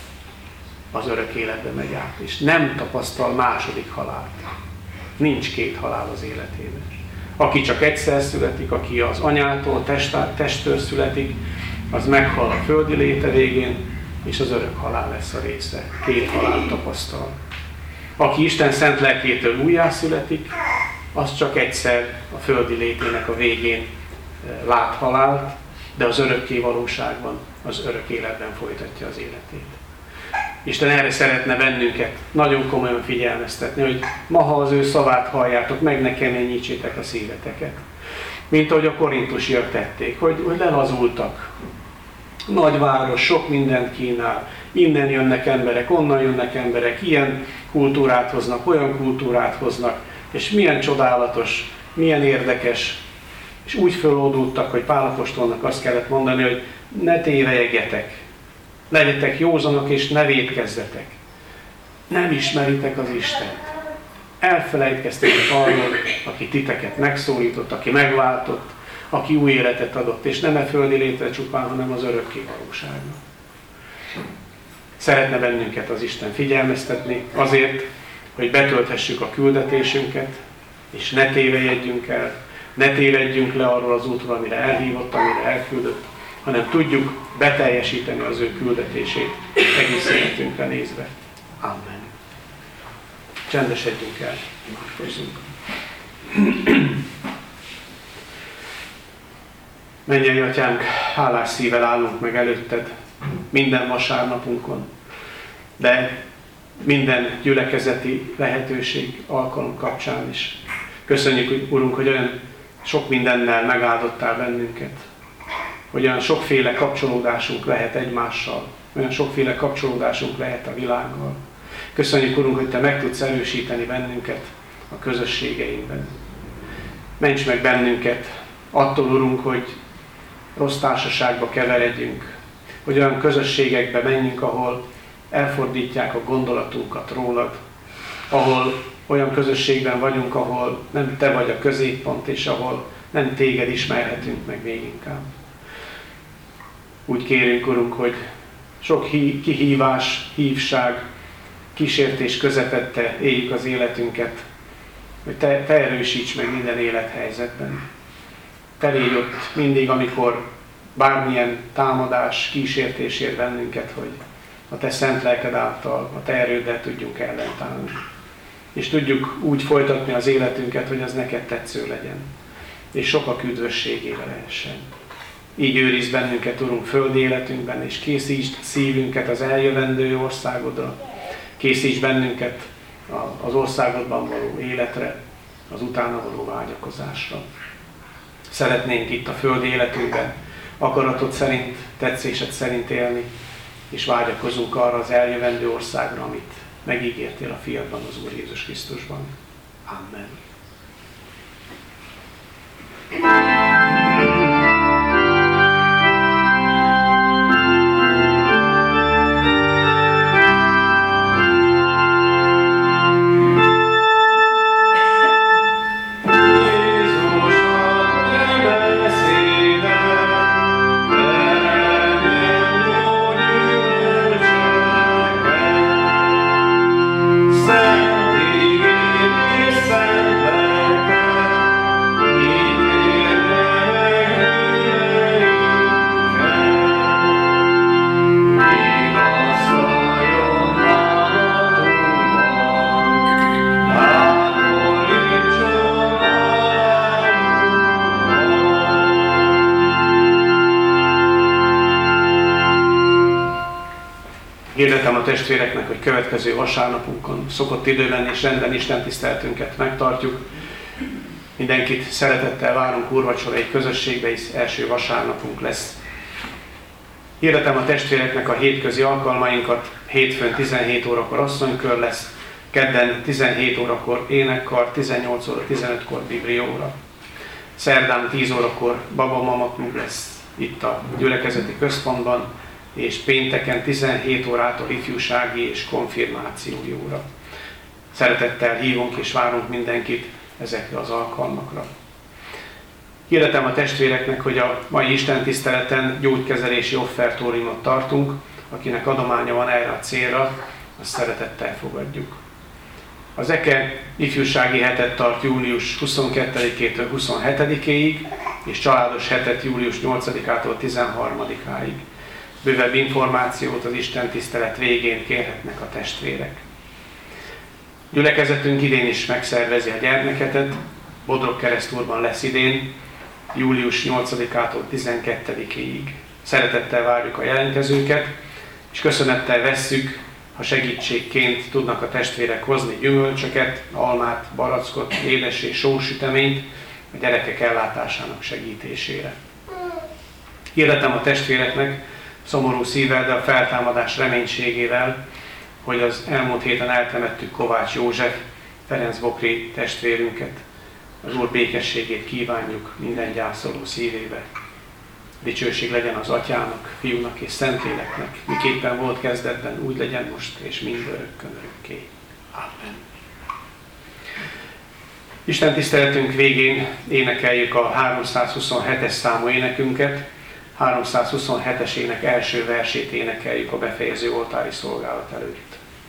az örök életbe megy át, és nem tapasztal második halált. Nincs két halál az életében. Aki csak egyszer születik, aki az anyától, testtől születik, az meghal a földi léte végén, és az örök halál lesz a része. Két halált tapasztal. Aki Isten szent lelkétől újjászületik, az csak egyszer a földi létének a végén lát halált, de az örökké valóságban, az örök életben folytatja az életét. Isten erre szeretne bennünket nagyon komolyan figyelmeztetni, hogy ma, ha az ő szavát halljátok, meg ne keményítsétek a szíveteket. Mint ahogy a korintusiak tették, hogy, hogy lelazultak. Nagyváros, sok mindent kínál, innen jönnek emberek, onnan jönnek emberek, ilyen kultúrát hoznak, olyan kultúrát hoznak, és milyen csodálatos, milyen érdekes, és úgy föloldultak, hogy Pál apostolnak azt kellett mondani, hogy ne tévejegjetek, legyetek józanok és ne vétkezzetek. Nem ismeritek az Istent. Elfelejtkeztetek arról, aki titeket megszólított, aki megváltott, aki új életet adott, és nem e földi létre csupán, hanem az örökké valóságnak. Szeretne bennünket az Isten figyelmeztetni azért, hogy betölthessük a küldetésünket, és ne tévejedjünk el, ne tévedjünk le arról az útról, amire elhívott, amire elküldött, hanem tudjuk beteljesíteni az ő küldetését egész életünkre nézve. Amen. Csendesedjünk el, imádkozzunk. Mennyei Atyánk, hálás szívvel állunk meg előtted minden vasárnapunkon, de minden gyülekezeti lehetőség, alkalom kapcsán is. Köszönjük, Urunk, hogy olyan sok mindennel megáldottál bennünket, hogy olyan sokféle kapcsolódásunk lehet egymással, olyan sokféle kapcsolódásunk lehet a világgal. Köszönjük, Urunk, hogy Te meg tudsz erősíteni bennünket a közösségeinkben. Ments meg bennünket attól, Urunk, hogy rossz társaságba keveredjünk, hogy olyan közösségekbe menjünk, ahol elfordítják a gondolatunkat rólad, ahol olyan közösségben vagyunk, ahol nem Te vagy a középpont, és ahol nem Téged ismerhetünk meg még inkább. Úgy kérünk, Urunk, hogy sok kihívás, hívság, kísértés közepette éljük az életünket, hogy Te, te erősíts meg minden élethelyzetben. Te légy ott mindig, amikor bármilyen támadás, kísértés ér bennünket, hogy a Te szent lelked által, a Te erőddel tudjunk ellentállni. És tudjuk úgy folytatni az életünket, hogy az neked tetsző legyen, és sokak üdvösségére lehessen. Így őrizd bennünket, Urunk, földi életünkben, és készítsd szívünket az eljövendő országodra. Készíts bennünket az országodban való életre, az utána való vágyakozásra. Szeretnénk itt a földi életünkben akaratod szerint, tetszésed szerint élni, és vágyakozunk arra az eljövendő országra, amit megígértél a fiadban, az Úr Jézus Krisztusban. Amen. Hirdetem a testvéreknek, hogy következő vasárnapunkon szokott időben és rendben Isten tiszteletünket megtartjuk. Mindenkit szeretettel várunk úrvacsorai közösségbe, hisz első vasárnapunk lesz. Hirdetem a testvéreknek a hétközi alkalmainkat. Hétfőn tizenhét órakor asszonykör lesz, kedden tizenhét órakor énekkar, tizennyolc óra tizenötkor biblióra. Szerdán tíz órakor baba-mama klub lesz itt a gyülekezeti központban, és pénteken tizenhét órától ifjúsági és konfirmációi óra. Szeretettel hívunk és várunk mindenkit ezekre az alkalmakra. Hirdetem a testvéreknek, hogy a mai istentiszteleten gyógykezelési offertóriumot tartunk, akinek adománya van erre a célra, azt szeretettel fogadjuk. Az EKE ifjúsági hetet tart július huszonkettedikétől huszonhetedikéig, és családos hetet július nyolcadikától tizenharmadikáig. Bővebb információt az istentisztelet végén kérhetnek a testvérek. Gyülekezetünk idén is megszervezi a gyermeketet, Bodrogkeresztúrban lesz idén, július nyolcadikától tizenkettedikéig. Szeretettel várjuk a jelentkezőket, és köszönettel vesszük, ha segítségként tudnak a testvérek hozni gyümölcsöket, almát, barackot, édes és sósüteményt a gyerekek ellátásának segítésére. Hirdetem a testvéreknek szomorú szívvel, de a feltámadás reménységével, hogy az elmúlt héten eltemettük Kovács József, Ferencbokri testvérünket. Az Úr békességét kívánjuk minden gyászoló szívébe. Dicsőség legyen az Atyának, Fiúnak és Szentléleknek, miképpen volt kezdetben, úgy legyen most és mindörökkön örökké. Amen. Isten tiszteletünk végén énekeljük a háromszázhuszonhetes számú énekünket. háromszázhuszonhetes ének első versét énekeljük a befejező oltári szolgálat előtt.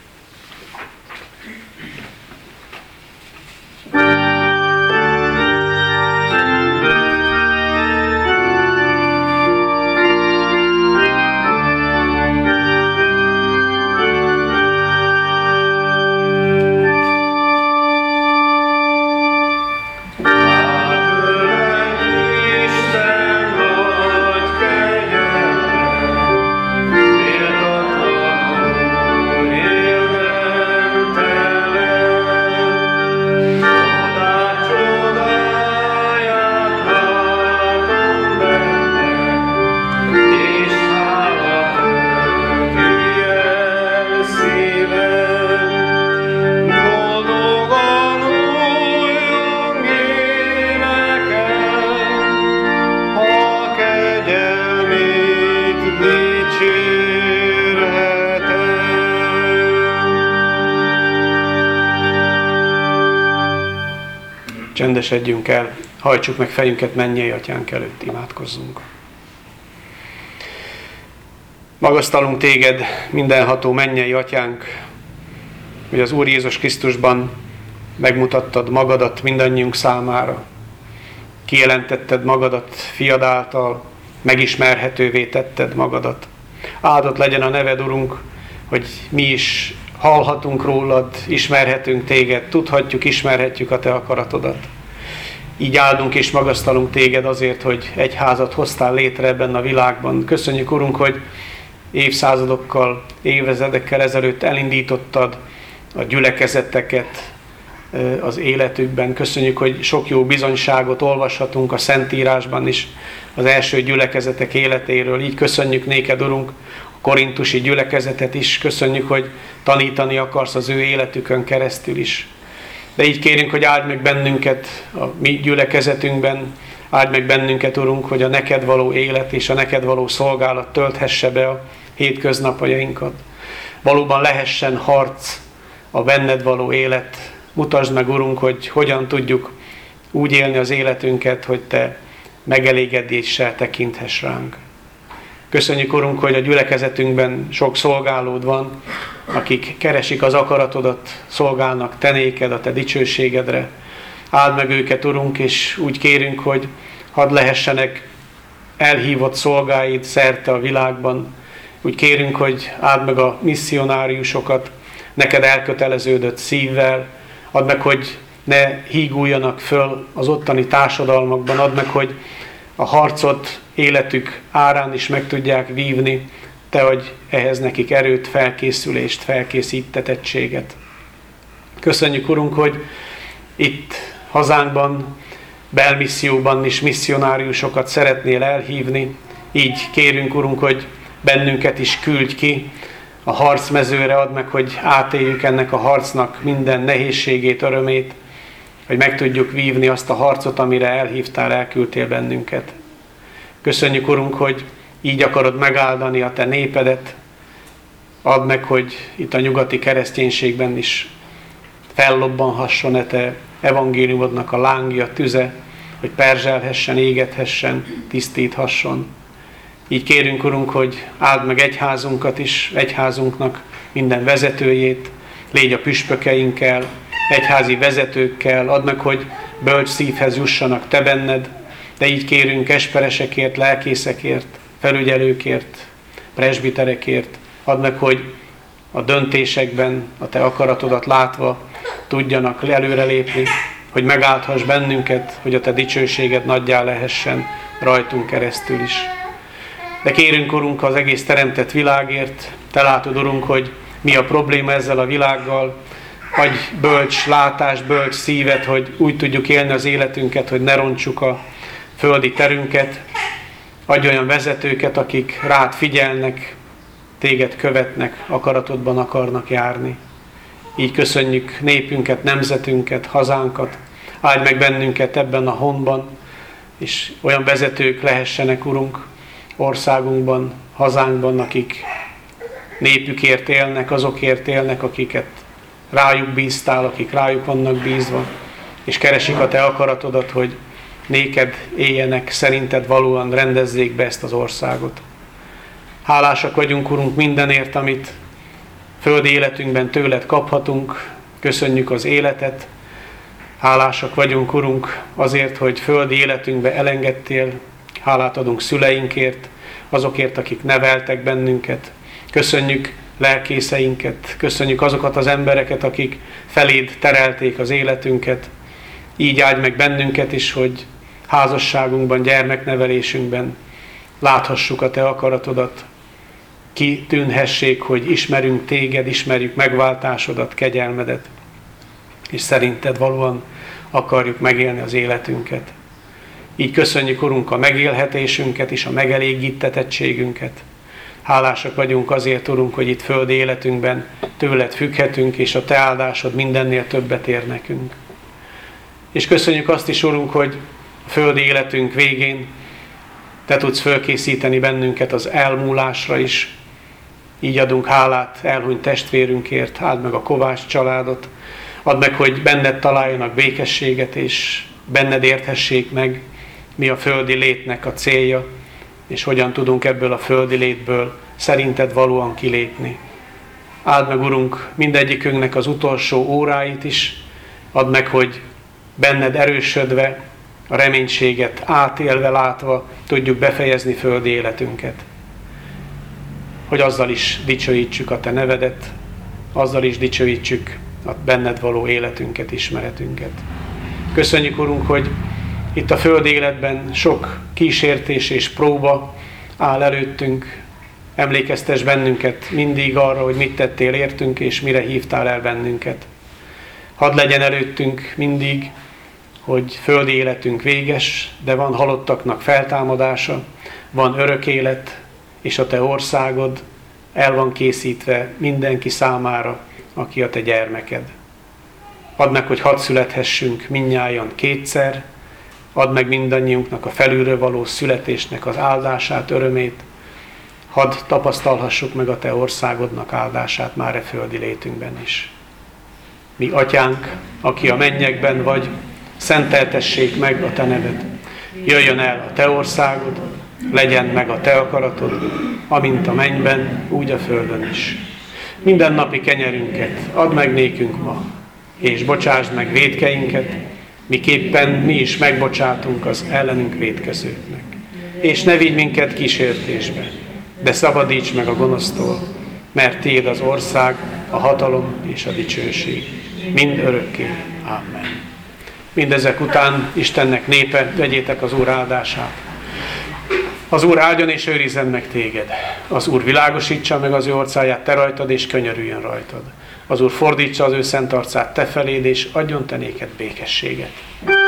Csendesedjünk el, hajtsuk meg fejünket mennyei Atyánk előtt, imádkozzunk. Magasztalunk Téged, mindenható mennyei Atyánk, hogy az Úr Jézus Krisztusban megmutattad magadat mindannyiunk számára. Kijelentetted magadat fiad által, megismerhetővé tetted magadat. Áldott legyen a neved, Urunk, hogy mi is hallhatunk rólad, ismerhetünk Téged, tudhatjuk, ismerhetjük a Te akaratodat. Így áldunk és magasztalunk Téged azért, hogy egyházat hoztál létre ebben a világban. Köszönjük, Urunk, hogy évszázadokkal, évezredekkel ezelőtt elindítottad a gyülekezeteket az életükben. Köszönjük, hogy sok jó bizonyságot olvashatunk a Szentírásban is az első gyülekezetek életéről. Így köszönjük néked, Urunk, korintusi gyülekezetet is. Köszönjük, hogy tanítani akarsz az ő életükön keresztül is. De így kérünk, hogy áld meg bennünket a mi gyülekezetünkben, áld meg bennünket, Urunk, hogy a neked való élet és a neked való szolgálat tölthesse be a hétköznapjainkat. Valóban lehessen harc a benned való élet. Mutasd meg, Urunk, hogy hogyan tudjuk úgy élni az életünket, hogy Te megelégedéssel tekinthess ránk. Köszönjük, Urunk, hogy a gyülekezetünkben sok szolgálód van, akik keresik az akaratodat, szolgálnak Te néked, a Te dicsőségedre. Áld meg őket, Urunk, és úgy kérünk, hogy hadd lehessenek elhívott szolgáid szerte a világban. Úgy kérünk, hogy áld meg a misszionáriusokat, neked elköteleződött szívvel. Add meg, hogy ne híguljanak föl az ottani társadalmakban. Add meg, hogy a harcot életük árán is meg tudják vívni. Te adj ehhez nekik erőt, felkészülést, felkészítetettséget. Köszönjük, Urunk, hogy itt hazánkban, belmisszióban is misszionáriusokat szeretnél elhívni. Így kérünk, Urunk, hogy bennünket is küldj ki a harcmezőre, add meg, hogy átéljük ennek a harcnak minden nehézségét, örömét, hogy meg tudjuk vívni azt a harcot, amire elhívtál, elküldtél bennünket. Köszönjük, Urunk, hogy így akarod megáldani a te népedet. Add meg, hogy itt a nyugati kereszténységben is fellobbanhasson e te evangéliumodnak a lángja, tüze, hogy perzselhessen, égethessen, tisztíthasson. Így kérünk, Urunk, hogy áld meg egyházunkat is, egyházunknak minden vezetőjét, légy a püspökeinkkel, egyházi vezetőkkel, add meg, hogy bölcs szívhez jussanak te benned, de így kérünk esperesekért, lelkészekért, felügyelőkért, presbiterekért, add meg, hogy a döntésekben a te akaratodat látva tudjanak előrelépni, hogy megáldhass bennünket, hogy a te dicsőséged nagyjá lehessen rajtunk keresztül is. De kérünk, Urunk, az egész teremtett világért, te látod, Urunk, hogy mi a probléma ezzel a világgal, adj bölcs látást, bölcs szívet, hogy úgy tudjuk élni az életünket, hogy ne rontsuk a földi terünket. Adj olyan vezetőket, akik rád figyelnek, téged követnek, akaratodban akarnak járni. Így köszönjük népünket, nemzetünket, hazánkat, áldj meg bennünket ebben a honban, és olyan vezetők lehessenek, Urunk, országunkban, hazánkban, akik népükért élnek, azokért élnek, akiket rájuk bíztál, akik rájuk vannak bízva, és keresik a te akaratodat, hogy néked éljenek, szerinted valóan rendezzék be ezt az országot. Hálásak vagyunk, Urunk, mindenért, amit földi életünkben tőled kaphatunk. Köszönjük az életet. Hálásak vagyunk, Urunk, azért, hogy földi életünkbe elengedtél. Hálát adunk szüleinkért, azokért, akik neveltek bennünket. Köszönjük lelkészeinket, köszönjük azokat az embereket, akik feléd terelték az életünket. Így áldj meg bennünket is, hogy házasságunkban, gyermeknevelésünkben láthassuk a te akaratodat, kitűnhessék, hogy ismerünk téged, ismerjük megváltásodat, kegyelmedet, és szerinted valóan akarjuk megélni az életünket. Így köszönjük, Urunk, a megélhetésünket és a megelégítetettségünket. Hálásak vagyunk azért, Urunk, hogy itt földi életünkben tőled függhetünk, és a te áldásod mindennél többet ér nekünk. És köszönjük azt is, Urunk, hogy a földi életünk végén te tudsz fölkészíteni bennünket az elmúlásra is. Így adunk hálát elhunyt testvérünkért, áld meg a Kovács családot, add meg, hogy benned találjanak békességet, és benned érthessék meg, mi a földi létnek a célja, és hogyan tudunk ebből a földi létből szerinted valóan kilépni. Áld meg, Urunk, mindegyikünknek az utolsó óráit is, add meg, hogy benned erősödve, a reménységet átélve, látva tudjuk befejezni földi életünket. Hogy azzal is dicsőítsük a te nevedet, azzal is dicsőítsük a benned való életünket, ismeretünket. Köszönjük, Urunk, hogy itt a földi életben sok kísértés és próba áll előttünk. Emlékeztess bennünket mindig arra, hogy mit tettél értünk, és mire hívtál el bennünket. Hadd legyen előttünk mindig, hogy földi életünk véges, de van halottaknak feltámadása, van örök élet, és a te országod el van készítve mindenki számára, aki a te gyermeked. Add meg, hogy hadd születhessünk mindnyájan kétszer, add meg mindannyiunknak a felülről való születésnek az áldását, örömét, hadd tapasztalhassuk meg a te országodnak áldását már e földi létünkben is. Mi atyánk, aki a mennyekben vagy, szenteltessék meg a te neved. Jöjjön el a te országod, legyen meg a te akaratod, amint a mennyben, úgy a földön is. Minden napi kenyerünket add meg nékünk ma, és bocsásd meg vétkeinket, miképpen mi is megbocsátunk az ellenünk vétkezőknek. És ne vigy minket kísértésbe, de szabadíts meg a gonosztól, mert tiéd az ország, a hatalom és a dicsőség, mind örökké. Amen. Mindezek után Istennek népe, vegyétek az Úr áldását. Az Úr áldjon és őrizzen meg téged. Az Úr világosítsa meg az ő orcáját te rajtad, és könyörüljön rajtad. Az Úr fordítsa az ő szent arcát te feléd, és adjon te néked békességet.